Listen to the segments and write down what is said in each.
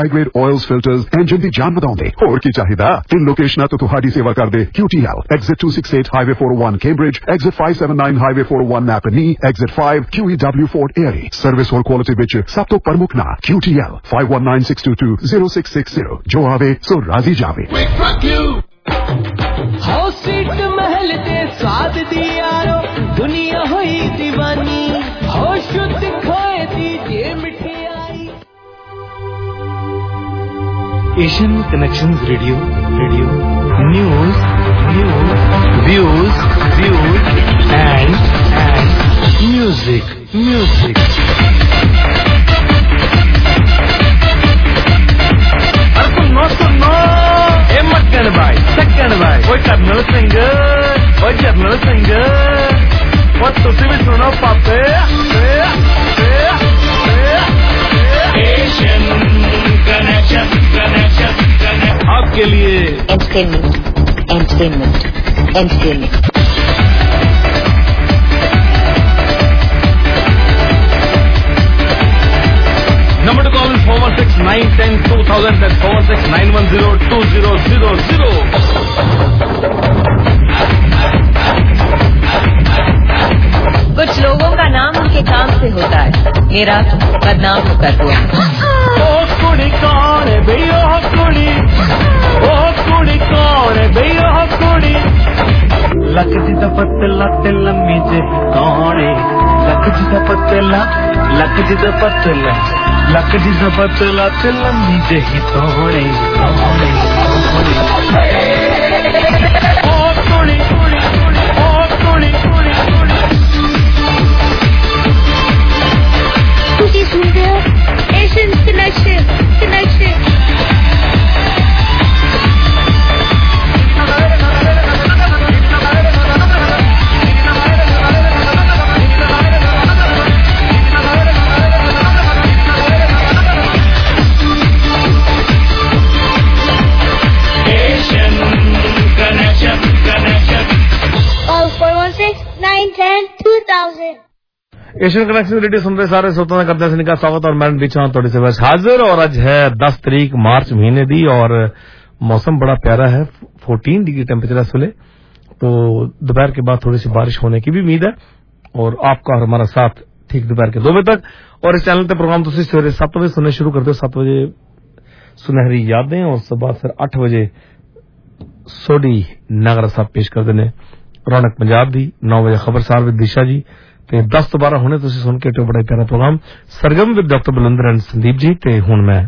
grade oils, filters, engine ਦੀ ਜਾਨ ਵਧਾਉਂਦੇ ਹੋਰ ਕੀ ਚਾਹੀਦਾ। 3 ਲੋਕੇਸ਼ਨਾਂ ਤੋਂ ਤੁਹਾਡੀ ਸੇਵਾ ਕਰਦੇ QTL, Exit 268 Highway 401 Cambridge, Exit 579 Highway 401 Napanee, Exit 5 QEW Fort Erie। Service और क्वालिटी ਵਿੱਚ ਸਭ ਤੋਂ ਪ੍ਰਮੁੱਖ ਨਾਂ QTL 5196220660 ਜੋ ਆਵੇ ਸੋ ਰਾਜ਼ੀ ਜਾਵੇ। हाउस सीट महल दे स्वाद दी यारो दुनिया होई दीवानी हो शुद्ध खाए दी जे मिठाई। Asian connections radio news views and music सुनो second भाई वो जर्नल सिंगर वो तुसी भी सुनो पापे। एशियन कनेक्शन आपके लिए entertainment Number to call is 416-910-2000 and 46910-2000. कुछ लोगों का नाम उनके काम से होता है, मेरा बदनाम होकर हुआ। ओ कुड़ी कौन है भैया कुड़ी, ओ कुड़ी कौन है भैया कुड़ी। लक जी दा पतला ते लम्मी जे कौन है, लक जी दा पतला ते लम्मी जे कौन है। ओ कुड़ी ਤੁਸੀਂ ਸੁਣਦੇ ਹੋ Asian connection. Asian connection radio सुन रहे सारे श्रोताओं का करते हैं स्वागत और मैं बीचा थोड़ी से बस हाजिर। और आज है 10 तारीख मार्च महीने दी और मौसम बड़ा प्यारा है। 14 डिग्री टेम्परेचर है सुले, तो दोपहर के बाद थोड़ी सी बारिश होने की भी उम्मीद है। और आपका और हमारा साथ ठीक दोपहर के 2 बजे तक। और इस चैनल पे प्रोग्राम तुम सवेरे 7 बजे सुनने शुरू करते हो। 7 बजे सुनहरी यादें और सुबह फिर 8 बजे सोडी नागरा साहब पेश करते हैं रौनक पंजाब दी। 9 बजे खबरसार विद दिशा जी ते 10 ਤੋਂ 12 ਹੁਣੇ ਤੁਸੀਂ ਸੁਣ ਕੇ ਟੋ ਬੜਾ ਪਿਆਰਾ programme Sargam with doctor Balvinder and Sandeep ji. ਤੇ ਹੁਣ ਮੈਂ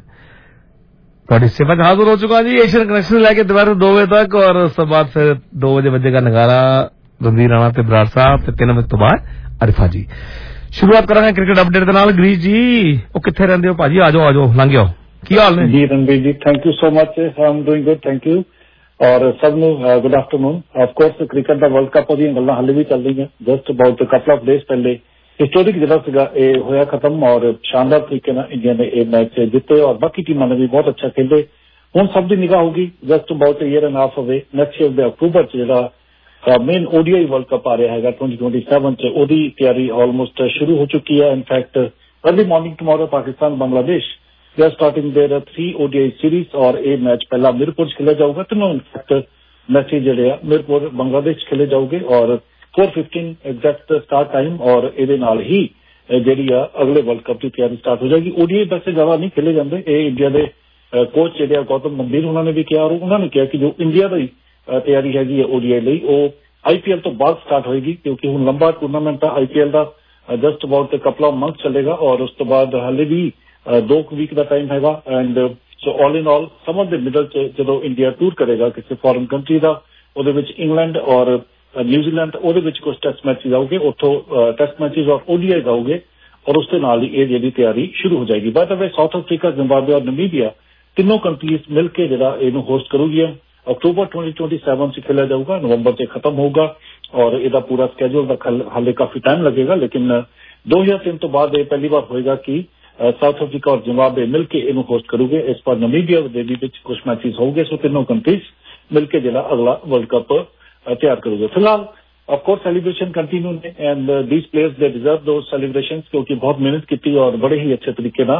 ਤੁਹਾਡੀ ਸੇਵਾ 'ਚ ਹਾਜ਼ਰ ਹੋ ਚੁੱਕਾ ਜੀ ਏਸ਼ੀਅਨ ਕਨੈਕਸ਼ਨ ਲੈ ਕੇ ਦੁਪਹਿਰ 2 ਵਜੇ ਤੱਕ। ਔਰ ਉਸ ਤੋਂ ਬਾਅਦ ਫਿਰ 2 ਵਜੇ ਵੱਜੇਗਾ ਨਗਾਰਾ ਰਣਵੀਰ ਰਾਣਾ ਤੇ ਬਰਾੜ ਸਾਹਿਬ ਤੇ 3 ਵਜੇ ਤੋਂ ਬਾਅਦ ਅਰਿਫਾ ਜੀ। ਸ਼ੁਰੂਆਤ ਕਰਾਂਗੇ ਕ੍ਰਿਕਟ ਅਪਡੇਟ ਦੇ ਨਾਲ। ਗਰੀਸ਼ ਜੀ ਉਹ ਕਿੱਥੇ ਰਹਿੰਦੇ ਹੋ ਭਾਜੀ? ਆਜੋ ਲੰਘ ਆਓ। ਕੀ ਹਾਲ ਨੇ ਜੀ Ranveer ji? Thank you so much, I am doing good, thank you. ਔਰ ਸਭ ਨੂੰ ਗੁੱਡ ਆਫਟਰਨੂਨ। ਆਫਕੋਰਸ ਕ੍ਰਿਕਟ ਦਾ ਵਰਲਡ ਕੱਪ ਦੀਆਂ ਗੱਲਾਂ ਹਾਲੇ ਵੀ ਚੱਲ ਰਹੀਆਂ। Just about couple of days ਪਹਿਲੇ ਹਿਸਟੋਰਿਕ ਜਿਹੜਾ ਸੀਗਾ ਇਹ ਹੋਇਆ ਖਤਮ ਔਰ ਸ਼ਾਨਦਾਰ ਤਰੀਕੇ ਨਾਲ ਇੰਡੀਆ ਨੇ ਇਹ ਮੈਚ ਜਿੱਤੇ ਔਰ ਬਾਕੀ ਟੀਮਾਂ ਨੇ ਵੀ ਬਹੁਤ ਅੱਛਾ ਖੇਲੇ। ਹੁਣ ਸਭ ਦੀ ਨਿਗਾਹ ਹੋਗੀ just about year and half away next year ਦੇ ਅਕਤੂਬਰ 'ਚ ਜਿਹੜਾ ਮੇਨ ODI ਵਰਲਡ ਕੱਪ ਆ ਰਿਹਾ ਹੈਗਾ 2027 'ਚ, ਉਹਦੀ ਤਿਆਰੀ ਆਲਮੋਸਟ ਸ਼ੁਰੂ ਹੋ ਚੁੱਕੀ ਹੈ। In fact early morning tomorrow Pakistan Bangladesh they are starting their 3 ODI series और ये मैच पहला मीरपुर खेले जाऊगा। तीनों इनफैक्ट मैचेज जो मीरपुर बांग्लादेश खेले जाओगे और 4:15 एग्जैक्ट स्टार्ट टाइम और ये ही जी अगले वर्ल्ड कप की तैयारी स्टार्ट हो जाएगी। ODI वैसे ज्यादा नहीं खेले जाते। ये इंडिया के कोच जो गौतम गंभीर उन्होंने भी कहा और उन्होंने कहा कि जो इंडिया की तैयारी हैगी है ODI ਲਈ ਉਹ IPL तो बाद स्टार्ट होएगी क्योंकि हुण लंबा टूर्नामेंट है IPL का just about couple of month चलेगा और उस तो बाद हाले भी 2 वीक का टाइम हैगा। And so all in all summer the middle जो इंडिया टूर करेगा किसी फॉरेन कंट्री का ਉਹਦੇ इंग्लैंड और न्यूजीलैंड ਉਹਦੇ कुछ टेस्ट मैचेज आउगे उतो टेस्ट मैचेज और ODI आउगे और उसके नाल ही ये तैयारी शुरू हो जाएगी। By the way South Africa Zimbabwe और नमीबिया तीनों कंट्रीज मिलकर जरा इनू होस्ट करूगी। अक्टूबर 2027 से खेला जाऊगा, नवंबर से खत्म होगा और इसका पूरा स्केड्यूल हाले काफी टाइम लगेगा। लेकिन 2003 तो बाद ये पहली बार होएगा कि साउथ अफ्रीका और जिम्बाब्वे मिलकर इनू होस्ट करूगे। इस पर नमीबिया के कुछ मैचेज होंगे। सो तीनों कंट्रीज मिलकर जरा अगला वर्ल्ड कप तैयार करोगे। फिलहाल ऑफकोर्स सेलिब्रेशन कंटिन्यू ने and these players they deserve दो सेलिब्रेशन क्योंकि बहुत मेहनत की और बड़े ही अच्छे तरीके ना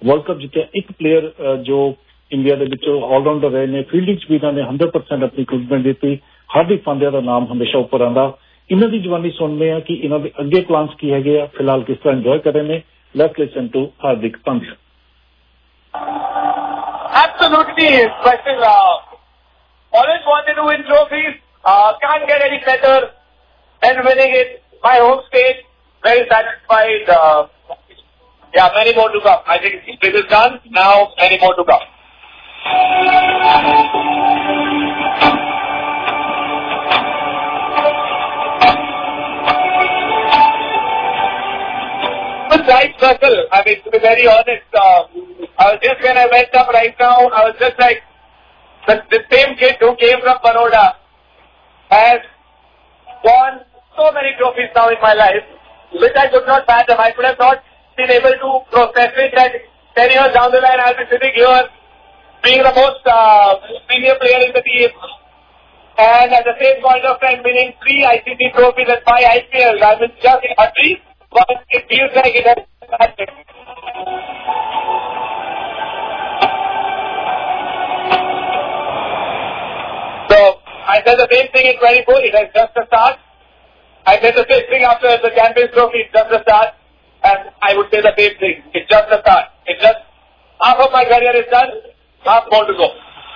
वर्ल्ड कप जितया। एक प्लेयर जो इंडिया के विचों ऑलराउंडर रहे ने, फील्डिंग भी इन्होंने 100% अपनी कमिटमेंट दी। हार्दिक पांड्या का नाम हमेशा उपर आंदा। इन्हों की जवानी सुनने हैं कि इन्हों के अगे प्लान्स की है, फिलहाल किस तरह इंजॉय कर रहे हैं। Let's listen to Hardik Pandya. Absolutely special. Always wanted to win trophies. Can't get any better than winning it. My home state, very satisfied. Yeah, many more to come. I think this is done. Now, many more to come. Right circle. I mean, to be very honest, I was just when I went up right now, I was just like, the same kid who came from Baroda has won so many trophies now in my life, which I could not fathom. I could have not been able to process it that 10 years down the line I'll be sitting here being the most senior player in the team, and at the same point of time winning 3 ICC trophies and 5 IPLs. I mean, just a dream. But it feels like it has happened. So, I said the same thing in 24, it has just a start. I said the same thing after the Champions Trophy, it's just a start. And I would say the same thing, it's just a start. It's just, half of my career is done, half more to go.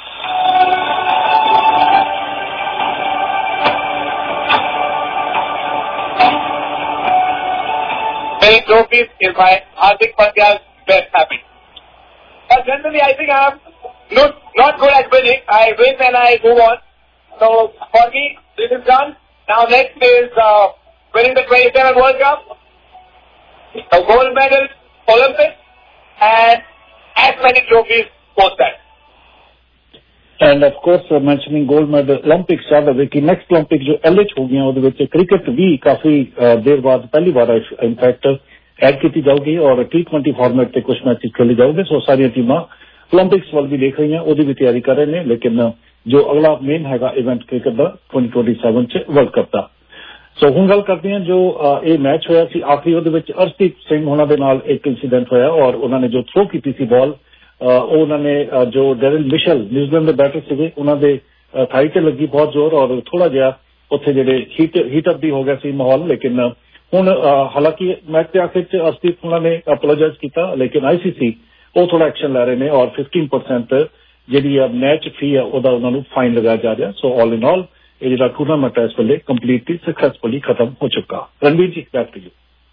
Winning trophies is my Hardik Pandya's best habit. But generally, I think I am not good at winning. I win and I move on. So for me, this is done. Now next is winning the 27 World Cup, a gold medal, Olympics, and as many trophies post that. And of course, mentioning gold medal Olympics, याद है कि next Olympic जो LH हो गया ਉਹਦੇ ਵਿੱਚ cricket भी काफी देर बाद पहली बार इनफैक्ट ऐड की जाऊगी और T20 फॉर्मेट पे कुछ मैचेस खेले जाओगे। सो सारी टीमां ओलंपिक्स वाल भी देख रही हैं, ਉਹਦੀ भी तैयारी कर रहे हैं। लेकिन जो अगला मेन हैगा इवेंट क्रिकेट ਦਾ 2027 ਚ वर्ल्ड कप ਦਾ। सो ਹੁਣ ਗੱਲ ਕਰਦੇ हैं जो ਇਹ मैच ਹੋਇਆ ਸੀ आखिरी, ਉਹਦੇ ਵਿੱਚ ਅਰਸ਼ਦੀਪ ਸਿੰਘ ਉਹਨਾਂ ਦੇ ਨਾਲ ਇੱਕ इंसीडेंट ਹੋਇਆ और ਉਹਨਾਂ ने जो थ्रो की थी बॉल उन्होंने जो डेरिल मिशेल न्यूजीलैंड के बैटर से उन्होंने थाई से लगी बहुत जोर और थोड़ा जहा उत्थे जेडे हीटअप भी हो गया सी माहौल। लेकिन हुण हालांकि मैच के आखिर च अर्शदीप उन्होंने अपोलोजाइज किया, लेकिन ICC वो थोड़ा एक्शन लै रहे हैं और 15% जी मैच फी है उन्होंने फाइन लगाया जा रहा। सो ऑल इन ऑल ये जो टूर्नामेंट है इस वेले कंप्लीटली सक्सेसफुली खत्म हो चुका। Ranveer ji, back to you.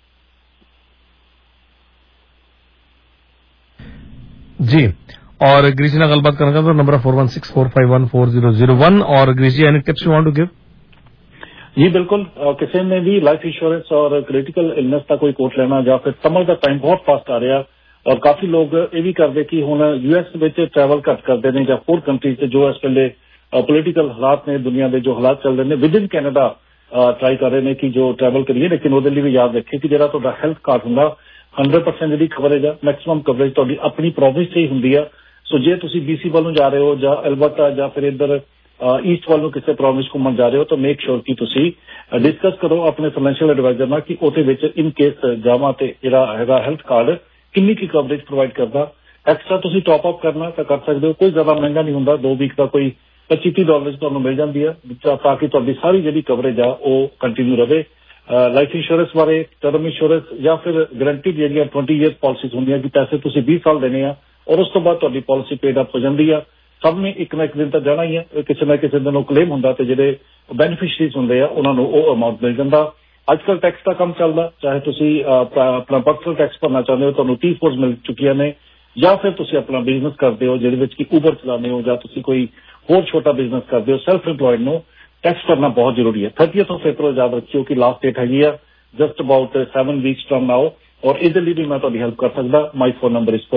जी, और ग्रीसी ना गलबात करना तो नंबर 4164514001 और Gracy any tips you want to give? जी बिल्कुल, किसी ने भी लाइफ इंश्योरेंस और क्रिटिकल इलनेस का कोई कोट लेना या फिर समर का टाइम बहुत फास्ट आ रहा और काफी लोग ये भी करते कि हुण US में ट्रैवल घट करते हैं या होर कंट्रीज से जो इस वेले पोलिटिकल हालात ने दुनिया के जो हालात चल रहे हैं विद इन कैनेडा ट्राई कर रहे हैं कि जो ट्रैवल करिए। लेकिन वो भी याद रखे कि जो हेल्थ कार्ड होंगे 100% जी कवरेज है, मैक्सिमम कवरेज तो अपनी प्रोविंस से ही होंगी है। सो जे तुम BC वालों जा रहे हो या एल्बर्टा या फिर इधर ईस्ट वालों किसी प्रोविंस घूमन जा रहे हो तो मेक श्योर कि तुम डिस्कस करो अपने फाइनेंशियल एडवाइजर ना कि उहदे इन केस जावां ते जिहड़ा हैगा हेल्थ कार्ड किन्नी की कवरेज प्रोवाइड करता। एक्सट्रा तुम टॉप अप करना तो कर सकते हो, कोई ज्यादा महंगा नहीं होंदा, 2 वीक का कोई $25-30 तुहानूं मिल जाती है ताकि तुहाडी सारी जिहड़ी कवरेज आ वो कंटिन्यू रहे। लाइफ इंश्योरेंस बारे टर्म इंश्योरेंस या फिर गारंटीड जिहड़ियां 20 ईयर पॉलिसीज होंदियां कि पैसे तुसीं 20 साल देने आ और उस तो बाद तुहाडी पॉलिसी पेड अप हो जाती है। सब ने एक ना एक दिन तक जाना ही है, किसी ना किसी दिन क्लेम होंदा ते जिहड़े बेनीफिशरीज होंदे आ उन्हां नूं वो अमाउंट मिल जांदा। अजकल टैक्स का काम चलदा, चाहे तुसीं अपना पर्सनल टैक्स भरना चाहते हो तुहानूं T4 मिल चुकियां ने या फिर तुसीं अपना बिजनेस करते हो जिहदे विच कि ऊबर चलाने हो या तुसीं कोई होर छोटा बिजनेस करते हो, सेल्फ एम्प्लॉयड नूं टैक्स करना बहुत जरूरी है। 30 February याद रखियो कि लास्ट डेट हैगी है just about 7 weeks from now और इहदे लई भी मैं तुहाडी हेल्प कर सकदा। My phone number is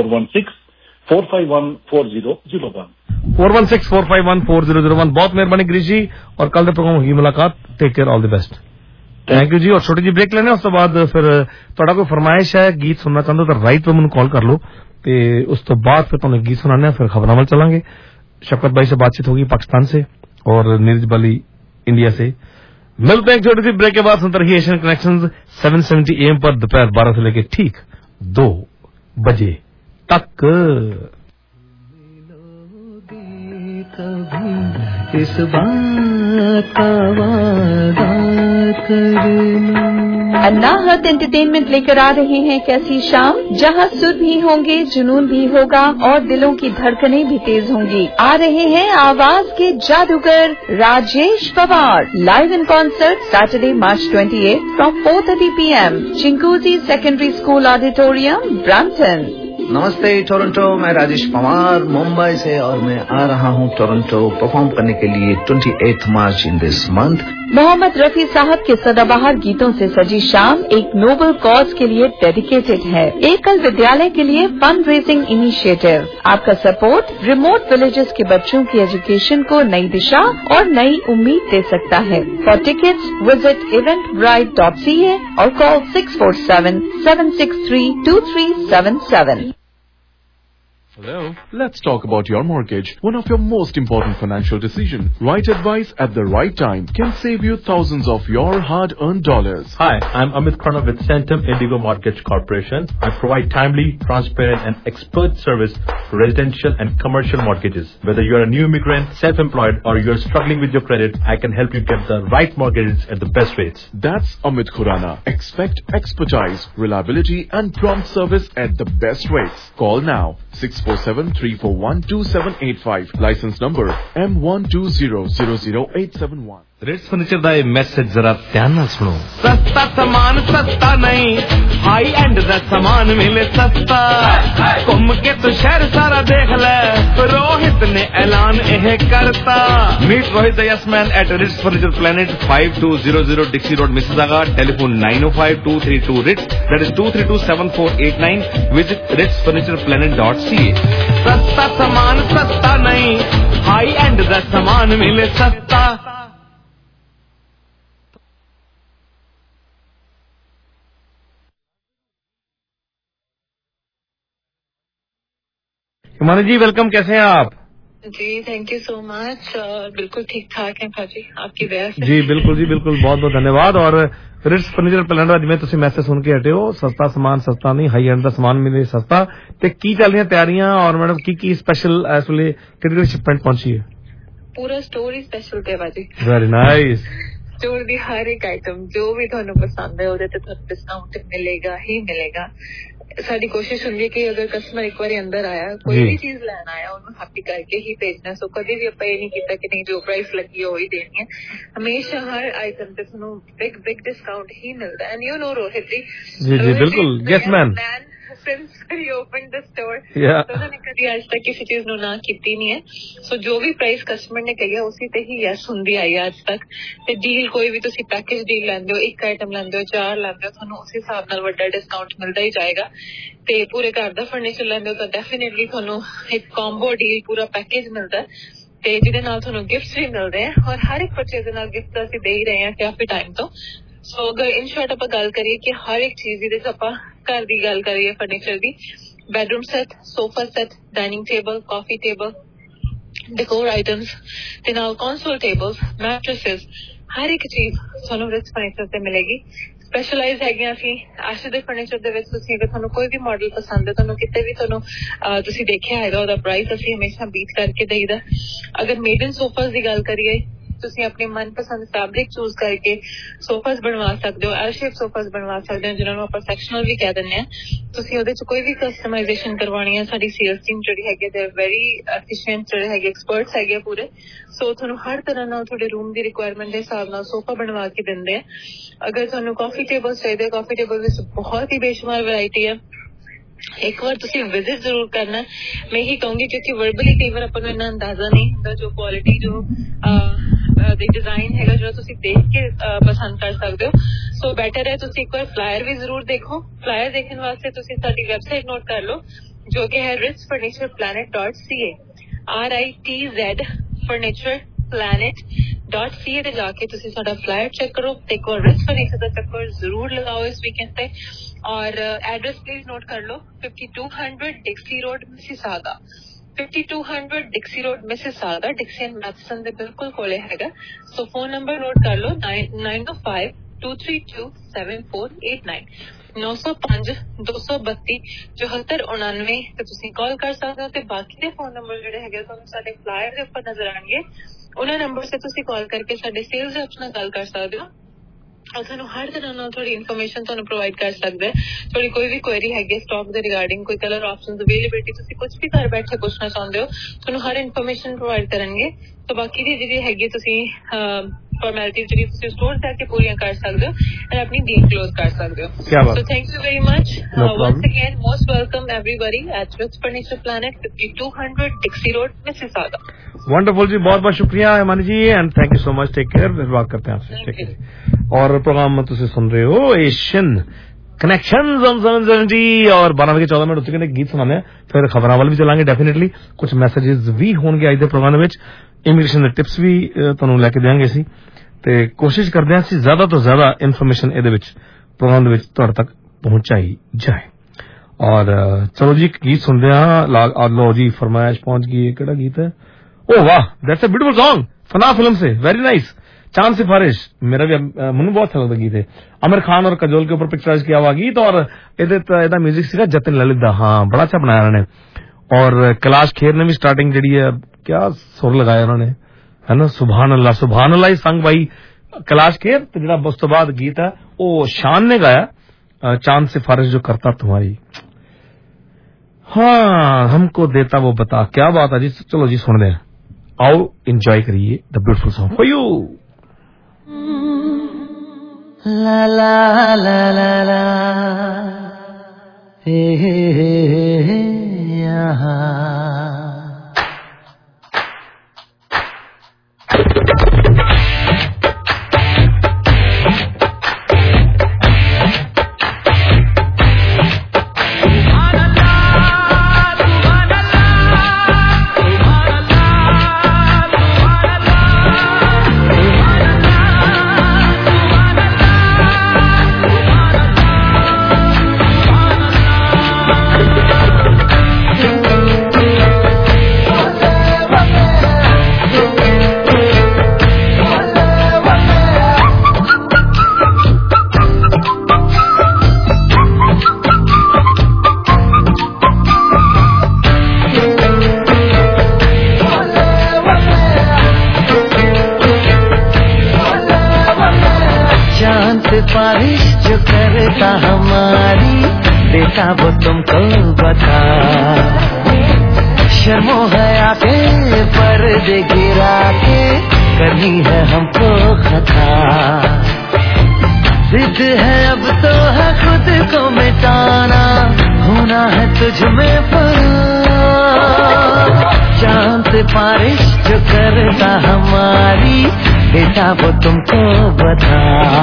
4164514001 4164514001। बहुत मेहरबानी गिरीश जी और कल प्रोग्राम होगी मुलाकात। Take care, all the best. Thank you जी। और छोटी जी ब्रेक लेने उस तो बाद फिर तुहाडा कोई फरमाइश है गीत सुनना चाहते हो तो राइट पे मैनूं कॉल कर लो ते उस तो बाद फिर तुहानूं गीत सुनाने फिर खबरां वल चलांगे। शफकत भाई से बातचीत होगी पाकिस्तान से और नीरज बली इंडिया से। मिलते हैं छोटी सी ब्रेक के बाद। सुनते रहिए एशियन कनेक्शंस 770 AM पर दोपहर 12 से लेकर ठीक 2 बजे तक। इस बात का वादा करना। अन्नाहत एंटरटेनमेंट लेकर आ रहे हैं कैसी शाम, जहां सुर भी होंगे, जुनून भी होगा और दिलों की धड़कनें भी तेज होंगी। आ रहे हैं आवाज के जादूगर Rajesh Pawar, live in concert Saturday March 28 from 4:30 PM, Chinguacousy secondary school auditorium, Brampton. नमस्ते टोरंटो, मैं राजेश पवार मुंबई से और मैं आ रहा हूँ टोरंटो परफॉर्म करने के लिए 28 March in this month. Mohammad Rafi साहब के सदाबहार गीतों से सजी शाम एक नोबल कॉज के लिए डेडिकेटेड है। एकल विद्यालय के लिए फंड रेजिंग इनिशिएटिव। आपका सपोर्ट रिमोट विलेजेस के बच्चों की एजुकेशन को नई दिशा और नई उम्मीद दे सकता है। फॉर टिकट्स विजिट eventbrite.ca और call 647-763-2377। Hello. Let's talk about your mortgage. One of your most important financial decisions. Right advice at the right time can save you thousands of your hard-earned dollars. Hi, I'm Amit Khanna with Centum Indigo Mortgage Corporation. I provide timely, transparent and expert service for residential and commercial mortgages. Whether you are a new immigrant, self-employed or you are struggling with your credit, I can help you get the right mortgages at the best rates. That's Amit Khurana. Expect expertise, reliability and prompt service at the best rates. Call now. 647-341-2785. License number M12000871. Ritz furniture का ये message जरा ध्यान ना सुनो। सस्ता सामान सस्ता नहीं, हाई एंड दा सामान मिले सस्ता। घूम के तो शहर सारा देख ले, रोहित ने ऐलान यह करता। Meet Rohit the yes man at Rits Furniture Planet 5200 Dixie Road Mississauga. Telephone 905-232 Rits, that is 232-7489। Visit ritsfurnitureplanet.ca। सस्ता सामान सस्ता नहीं, हाई एंड दा सामान मिले सस्ता। हिमानी जी वेलकम, कैसे हैं आप? जी थैंक यू सो मच। बिल्कुल ठीक ठाक है भाजी, आपकी दया से। जी बिल्कुल जी बिल्कुल, बहुत बहुत धन्यवाद। और रिट्स फर्नीचर प्लेनेट जिमें तुम मैसेज सुन के हटे हो, सस्ता सामान सस्ता नहीं, हाई एंड दा सामान मिले सस्ता। ते की चल रही तैयारियां और मैडम की स्पेशल इस वे कितनी शिपमेंट पहुंची है? पूरा स्टोर ही स्पेशल है भाजी। Very nice. स्टोर दी हर एक आइटम जो भी थानू पसंद है ਉਹਦੇ ਤੇ ਤੁਹਾਨੂੰ डिस्काउंट मिलेगा ही मिलेगा। साडी कोशिश होंदी है कि अगर कस्टमर एक बार अंदर आया, कोई भी चीज लेना आया, उन्हें हैप्पी करके ही भेजना। सो कभी भी ਆਪਾਂ ਇਹ ਨਹੀਂ ਕੀਤਾ कि नहीं जो प्राइस लगी है वही देनी है। हमेशा हर आइटम पे ਤੁਹਾਨੂੰ बिग डिस्काउंट ही मिलता है। And you know Rohit ji जी बिल्कुल, yes ma'am. since he opened the store, तो उन्होंने कभी आज तक किसी चीज नु ना कीती नहीं है। सो जो भी प्राइस कस्टमर ने कही है उसी ते ही यस हुंदी आई आज तक। ते डील कोई भी तुसी पैकेज डील लैंदे हो, एक आइटम लैंदे हो, 4 लैंदे हो, थानू उस हिसाब नाल वड्डा डिस्काउंट मिलदा ही जाएगा। ते पूरे घर दा फर्नीचर लैंदे हो तो डेफिनेटली थानू एक कॉम्बो डील पूरा पैकेज मिलदा है ते जिहदे नाल थानू गिफ्ट्स भी मिलदे हैं। और हर एक परचेज दे नाल गिफ्ट असीं दे ही रहे हैं काफी टाइम तो। सो अगर इन शॉर्ट आप गल करिए कि हर एक चीज जिहदे च आपां घर दी गल करिए फर्नीचर दी, bedroom set, sofa set, dining table, coffee table, decor items ते नाल कंसोल टेबल्स, मैट्रेसेस, हर एक चीज थानू रिट्स फर्नीचर ते मिलेगी। स्पेशलाइज है असीं ऐशे दे फर्नीचर दे विच तुसीं अगर थानू कोई भी मॉडल पसंद है, थानू किते भी थानू तुसीं देखिया हैगा ओहदा प्राइस असीं हमेशा बीट करके देईदा। अगर मेड इन सोफास दी गल करिए, तुसीं अपने मनपसंद फैब्रिक चूज करके सोफास बनवा सकते हो, एल शेप सोफास बनवा सकते हो जिन्हां नूं आपां सेक्शनल भी कह दिंदे आ। तुसीं ओहदे च कोई भी कस्टमाइजेशन करवानी है, साडी सेल्स टीम जिहड़ी हैगी दे वेरी एफिशिएंट जिहड़े हैगे एक्सपर्ट्स हैगे पूरे। सो तुहानूं हर तरह नाल तुहाडे रूम दी रिक्वायरमेंट दे हिसाब नाल सोफा बनवा के दिंदे आ। अगर तुहानूं कॉफी टेबल्स चाहिए, कॉफी टेबल विच बहुत ही बेशुमार वैरायटी है। एक बार तुसी विजिट जरूर करना। मैं ही कहूंगी क्योंकि वर्बली कई बार अपन इतना अंदाजा नहीं होता जो क्वालिटी जो डिजाइन है जो तुसी देख के पसंद कर सकते हो। सो बेटर है तुसी एक बार फ्लायर भी जरूर देखो। फ्लायर देखने वास्ते तुसी साडी वेबसाइट नोट कर लो जो कि है ritsfurnitureplanet.ca। RITZ furnitureplanet.ca ते जाके तुसी साडा फ्लायर चेक करो। एक बार रिट्स फर्नीचर का चक्कर जरूर लगाओ इस वीकेंड पे। और एड्रेस प्लीज नोट कर लो, 5200 Dixie Road Mississauga. 5200 Dixie Road Mississauga, Dixie and Matheson दे बिल्कुल कोले हैगा। सो फोन नंबर नोट कर लो 905-232-7489। 905-232-7499 ਤੇ ਤੁਸੀਂ ਕਾਲ ਕਰ ਸਕਦੇ ਹੋ ਤੇ ਬਾਕੀ ਦੇ ਫੋਨ ਨੰਬਰ ਜਿਹੜੇ ਹੈਗੇ ਤੁਹਾਨੂੰ ਸਾਡੇ ਫਲਾਇਰ ਦੇ ਉੱਪਰ ਨਜ਼ਰ ਆਣਗੇ ਉਹਨਾਂ ਨੰਬਰ ਤੇ ਤੁਸੀਂ ਕਾਲ ਕਰਕੇ ਸਾਡੇ ਸੇਲਸ ਰੈਪ ਨਾਲ ਗੱਲ ਕਰ ਸਕਦੇ ਹੋ और थानू हर तरह नाल थोड़ी इन्फॉर्मेशन थानू प्रोवाइड कर सकते हैं थोड़ी कोई भी क्वेरी हैगी स्टॉक दे रिगार्डिंग कोई कलर ऑप्शंस अवेलेबिलिटी तुसी कुछ भी घर बैठे पूछना चाहते हो थानू हर इन्फॉर्मेशन प्रोवाइड करेंगे तो बाकी दी जी हैगी तुसी फॉर्मेलिटीज जी तुसी स्टोर जाके पूरीਆਂ कर सकते हो और अपनी डील क्लोज कर सकते हो so thank you very much once again most welcome everybody at Rich Furniture Planet 5200 Dixie Road Mississauga wonderful जी बहुत बहुत शुक्रिया Himani ji and thank you so much take care फिर बात करते हैं आपसे टेक केयर और प्रोग्राम में तुम सुन रहे हो एशियन कनेक्शन जी और 12:14 उत्ते कने गीत सुनाने फिर खबरां वाल भी चलांगे डेफिनेटली कुछ मैसेजेस भी होंगे आज दे प्रोग्राम विच इमिग्रेशन दे टिप्स भी तुहानू लेके देंगे असी ते कोशिश करदे हां असी ज्यादा तो ज्यादा इन्फॉर्मेशन इहदे विच प्रोग्राम दे विच तुहाडे तक पहुंचाई जाए और चलो जी गीत सुनदे हां लो जी फरमाइश पहुंच गई केड़ा गीत है ओ वाह that's a beautiful song Fanaa film से वेरी नाइस चांद सिफारिश मेरा भी मुझे बहुत अच्छा लगता गीत है आमिर खान और कजोल के ऊपर पिक्चराइज किया हुआ गीत और ਇਹਦਾ म्यूजिक सीखा जतिन ललित दा हाँ बड़ा अच्छा बनाया उन्होंने और कैलाश खेर ने भी स्टार्टिंग जी है क्या सुर लगाया उन्होंने है ना सुभान अल्लाह ही संग भाई कैलाश खेर तो जो उस तो बाद गीत है वो शान ने गाया चांद सिफारिश जो करता तुम्हारी हाँ हमको देता वो बता क्या बात है जी चलो जी सुन दे आओ एंजॉय करिए the beautiful song for you ला ला ला ला ला हे यहाँ वो तुमको बता शर्मो है आके पर्दे गिरा के करनी है हमको खता जिद है अब तो है खुद को मिटाना होना है तुझ में चांद बारिश जो करता हमारी बेटा वो तुमको बता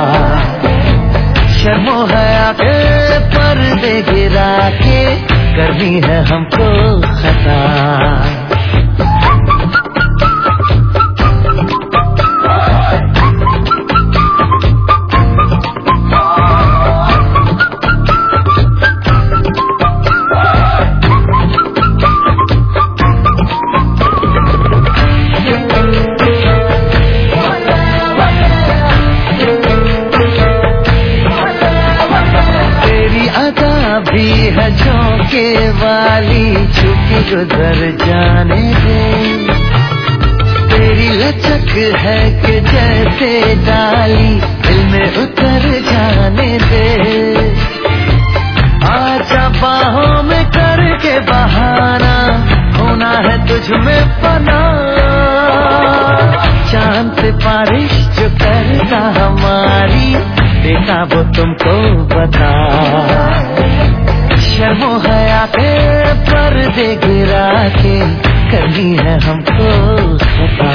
शर्मो है आके पर्दे गिरा के करनी है हमको खता झोंके वाली छुपी गुजर जाने दे तेरी लचक है कि जैसे डाली दिल में उतर जाने दे आजा बाहों में करके बहाना होना है तुझ में पना चांद बारिश जो करता हमारी बेटा वो तुमको बता शर्मो है आके पर्दे गिरा के करनी है हमको खता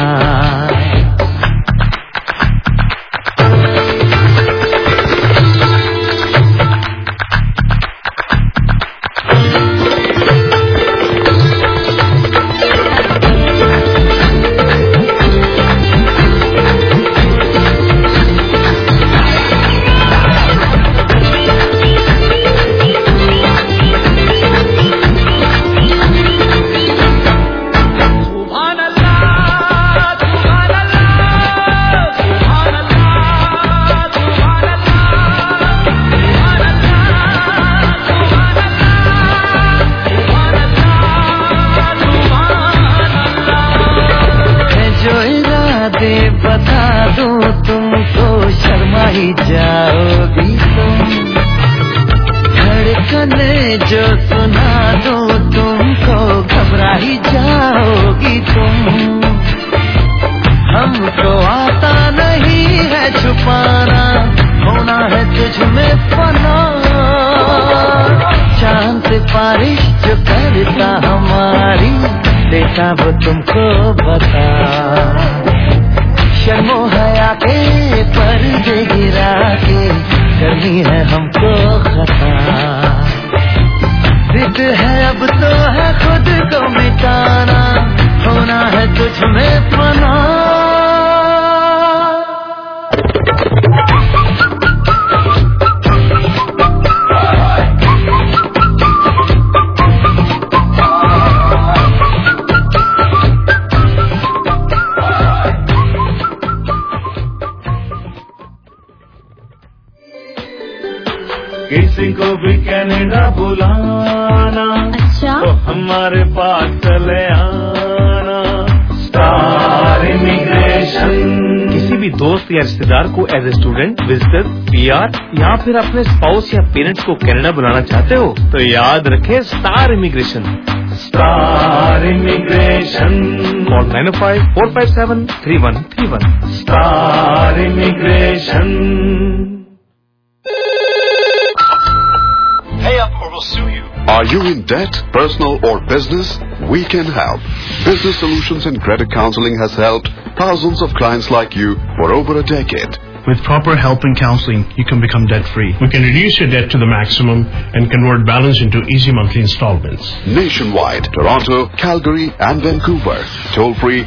सुभान अल्लाह मैंने जो सुना दूं तुमको, घबरा ही जाओगी तुम। हमको आता नहीं है छुपाना, होना है तुझ में फना। चांद से बारिश जो करता हमारी, देखा वो तुमको बता। शर्मो हया के पर्दे गिरा के, करनी है हमको खता। जिद है अब तो है खुद को मिटाना, होना है तुझ में फना। किसी को भी कनाडा बुलाना, अच्छा तो हमारे पास चले आना। Star Immigration. किसी भी दोस्त या रिश्तेदार को as a student, visitor, PR या फिर अपने स्पाउस या पेरेंट्स को कनाडा बुलाना चाहते हो तो याद रखें Star Immigration. Star Immigration. Call 905-457-3131। Star Immigration. Pay up or we'll sue you. Are you in debt, personal or business? We can help. Business Solutions and Credit Counseling has helped thousands of clients like you for over a decade. With proper help and counseling, you can become debt-free. We can reduce your debt to the maximum and convert balance into easy monthly installments. Nationwide, Toronto, Calgary and Vancouver. Toll free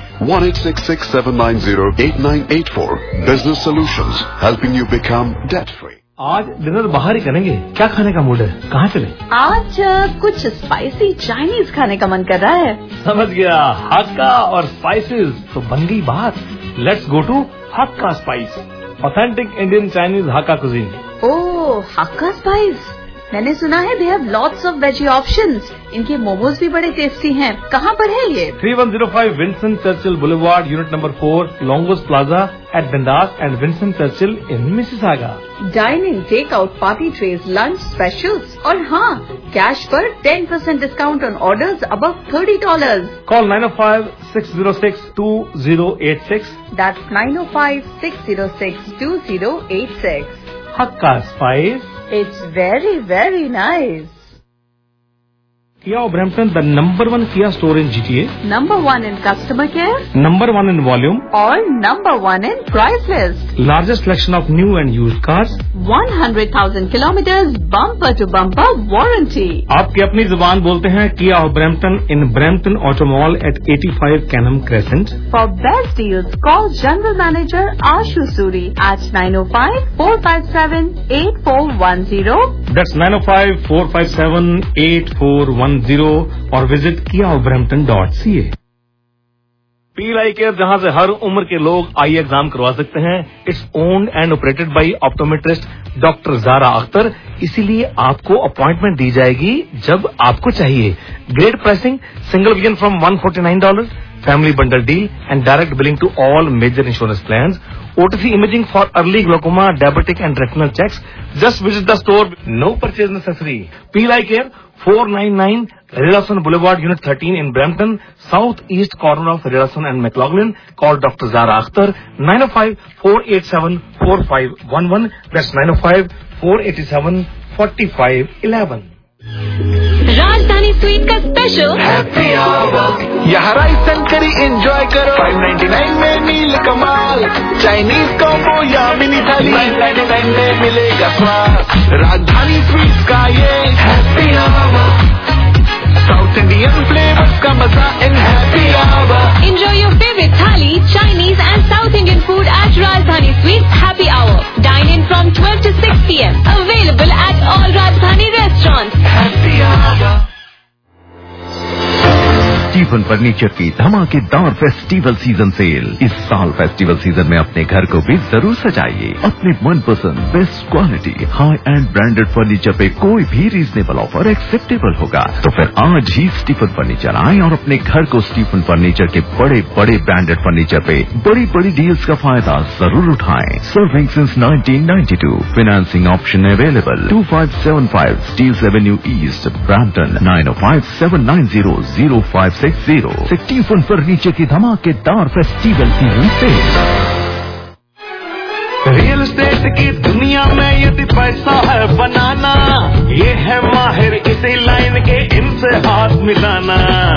1-866-790-8984. Business Solutions, helping you become debt-free. आज dinner बाहर ही करेंगे, क्या खाने का mood है, कहाँ चले? आज कुछ स्पाइसी चाइनीज खाने का मन कर रहा है। समझ गया, हक्का और स्पाइसेस तो बन गई बात। Let's go to Hakka Spice, authentic Indian Chinese Hakka cuisine. Oh, Hakka Spice, मैंने सुना है they have lots of veggie options. इनके मोमोज भी बड़े टेस्टी हैं। कहाँ पर है ये? 3105 Vincent Churchill Boulevard, unit number 4, Longo's Plaza at Dundas and Vincent Churchill in Mississauga. Dining, take out, party trays, lunch specials और हाँ, कैश पर 10% discount on orders above $30। Call 905-606-2086। That's 905-606-2086. Hakka Spice, it's very, very nice. Kia Brampton, the number 1 Kia store in GTA. Number 1 in customer care. Number 1 in volume. Or number 1 in price list. Largest selection of new and used cars. 100,000 kilometers bumper to bumper warranty. आपकी अपनी जुबान बोलते हैं Kia Brampton in Brampton Auto Mall at 85 Canham Crescent. For best deals, call General Manager Ashu Suri at 905-457-8410. That's 905-457-8410 और visit kiabrampton.ca। पीलाई Care, जहां से हर उम्र के लोग आई एग्जाम करवा सकते हैं। It's owned and operated by optometrist doctor Zara Akhtar, इसीलिए आपको अपॉइंटमेंट दी जाएगी जब आपको चाहिए। Great pricing, single vision from $149, family bundle deal and direct billing to all major insurance plans. OTC imaging for early glaucoma, diabetic and retinal checks. Just visit the store. No purchase necessary. Peel Eye Care, 499 Riddleson Boulevard, Unit 13 in Brampton, southeast corner of Riddleson and McLaughlin. Call Dr. Zara Akhtar, 905-487-4511. That's 905-487-4511. Rajdhani Sweet का special happy hour, यहाँ rice and curry enjoy करो। 599 में मील कमाल, Chinese combo या mini थाली 999 में मिलेगा स्वाद। राजधानी स्वीट का ये happy hour, South Indian flavours का मजा in happy hour. Enjoy your favorite thali, Chinese and South Indian food at Rajdhani Sweets Happy Hour. Dine in from 12 to 6 p.m. Available at all Rajdhani restaurants. Happy Hour. Stephen Furniture की धमाकेदार festival season cell. इस साल festival season में अपने घर को भी जरूर सजाइए अपनी मनपसंद best quality high and branded furniture पे कोई भी रीजनेबल ऑफर एक्सेप्टेबल होगा। तो फिर आज ही स्टीफन फर्नीचर आए और अपने घर को स्टीफन फर्नीचर के बड़े बड़े ब्रांडेड फर्नीचर पे बड़ी बड़ी डील्स का फायदा जरूर उठाएं। Serving since 1992, financing option available. 2575 Steeles Avenue East, Brampton 9057900560। Stephen furniture की धमाकेदार festival season sale. Real estate की दुनिया में यदि पैसा है बनाना, ये है माहिर इसी लाइन के, इनसे हाथ मिलाना।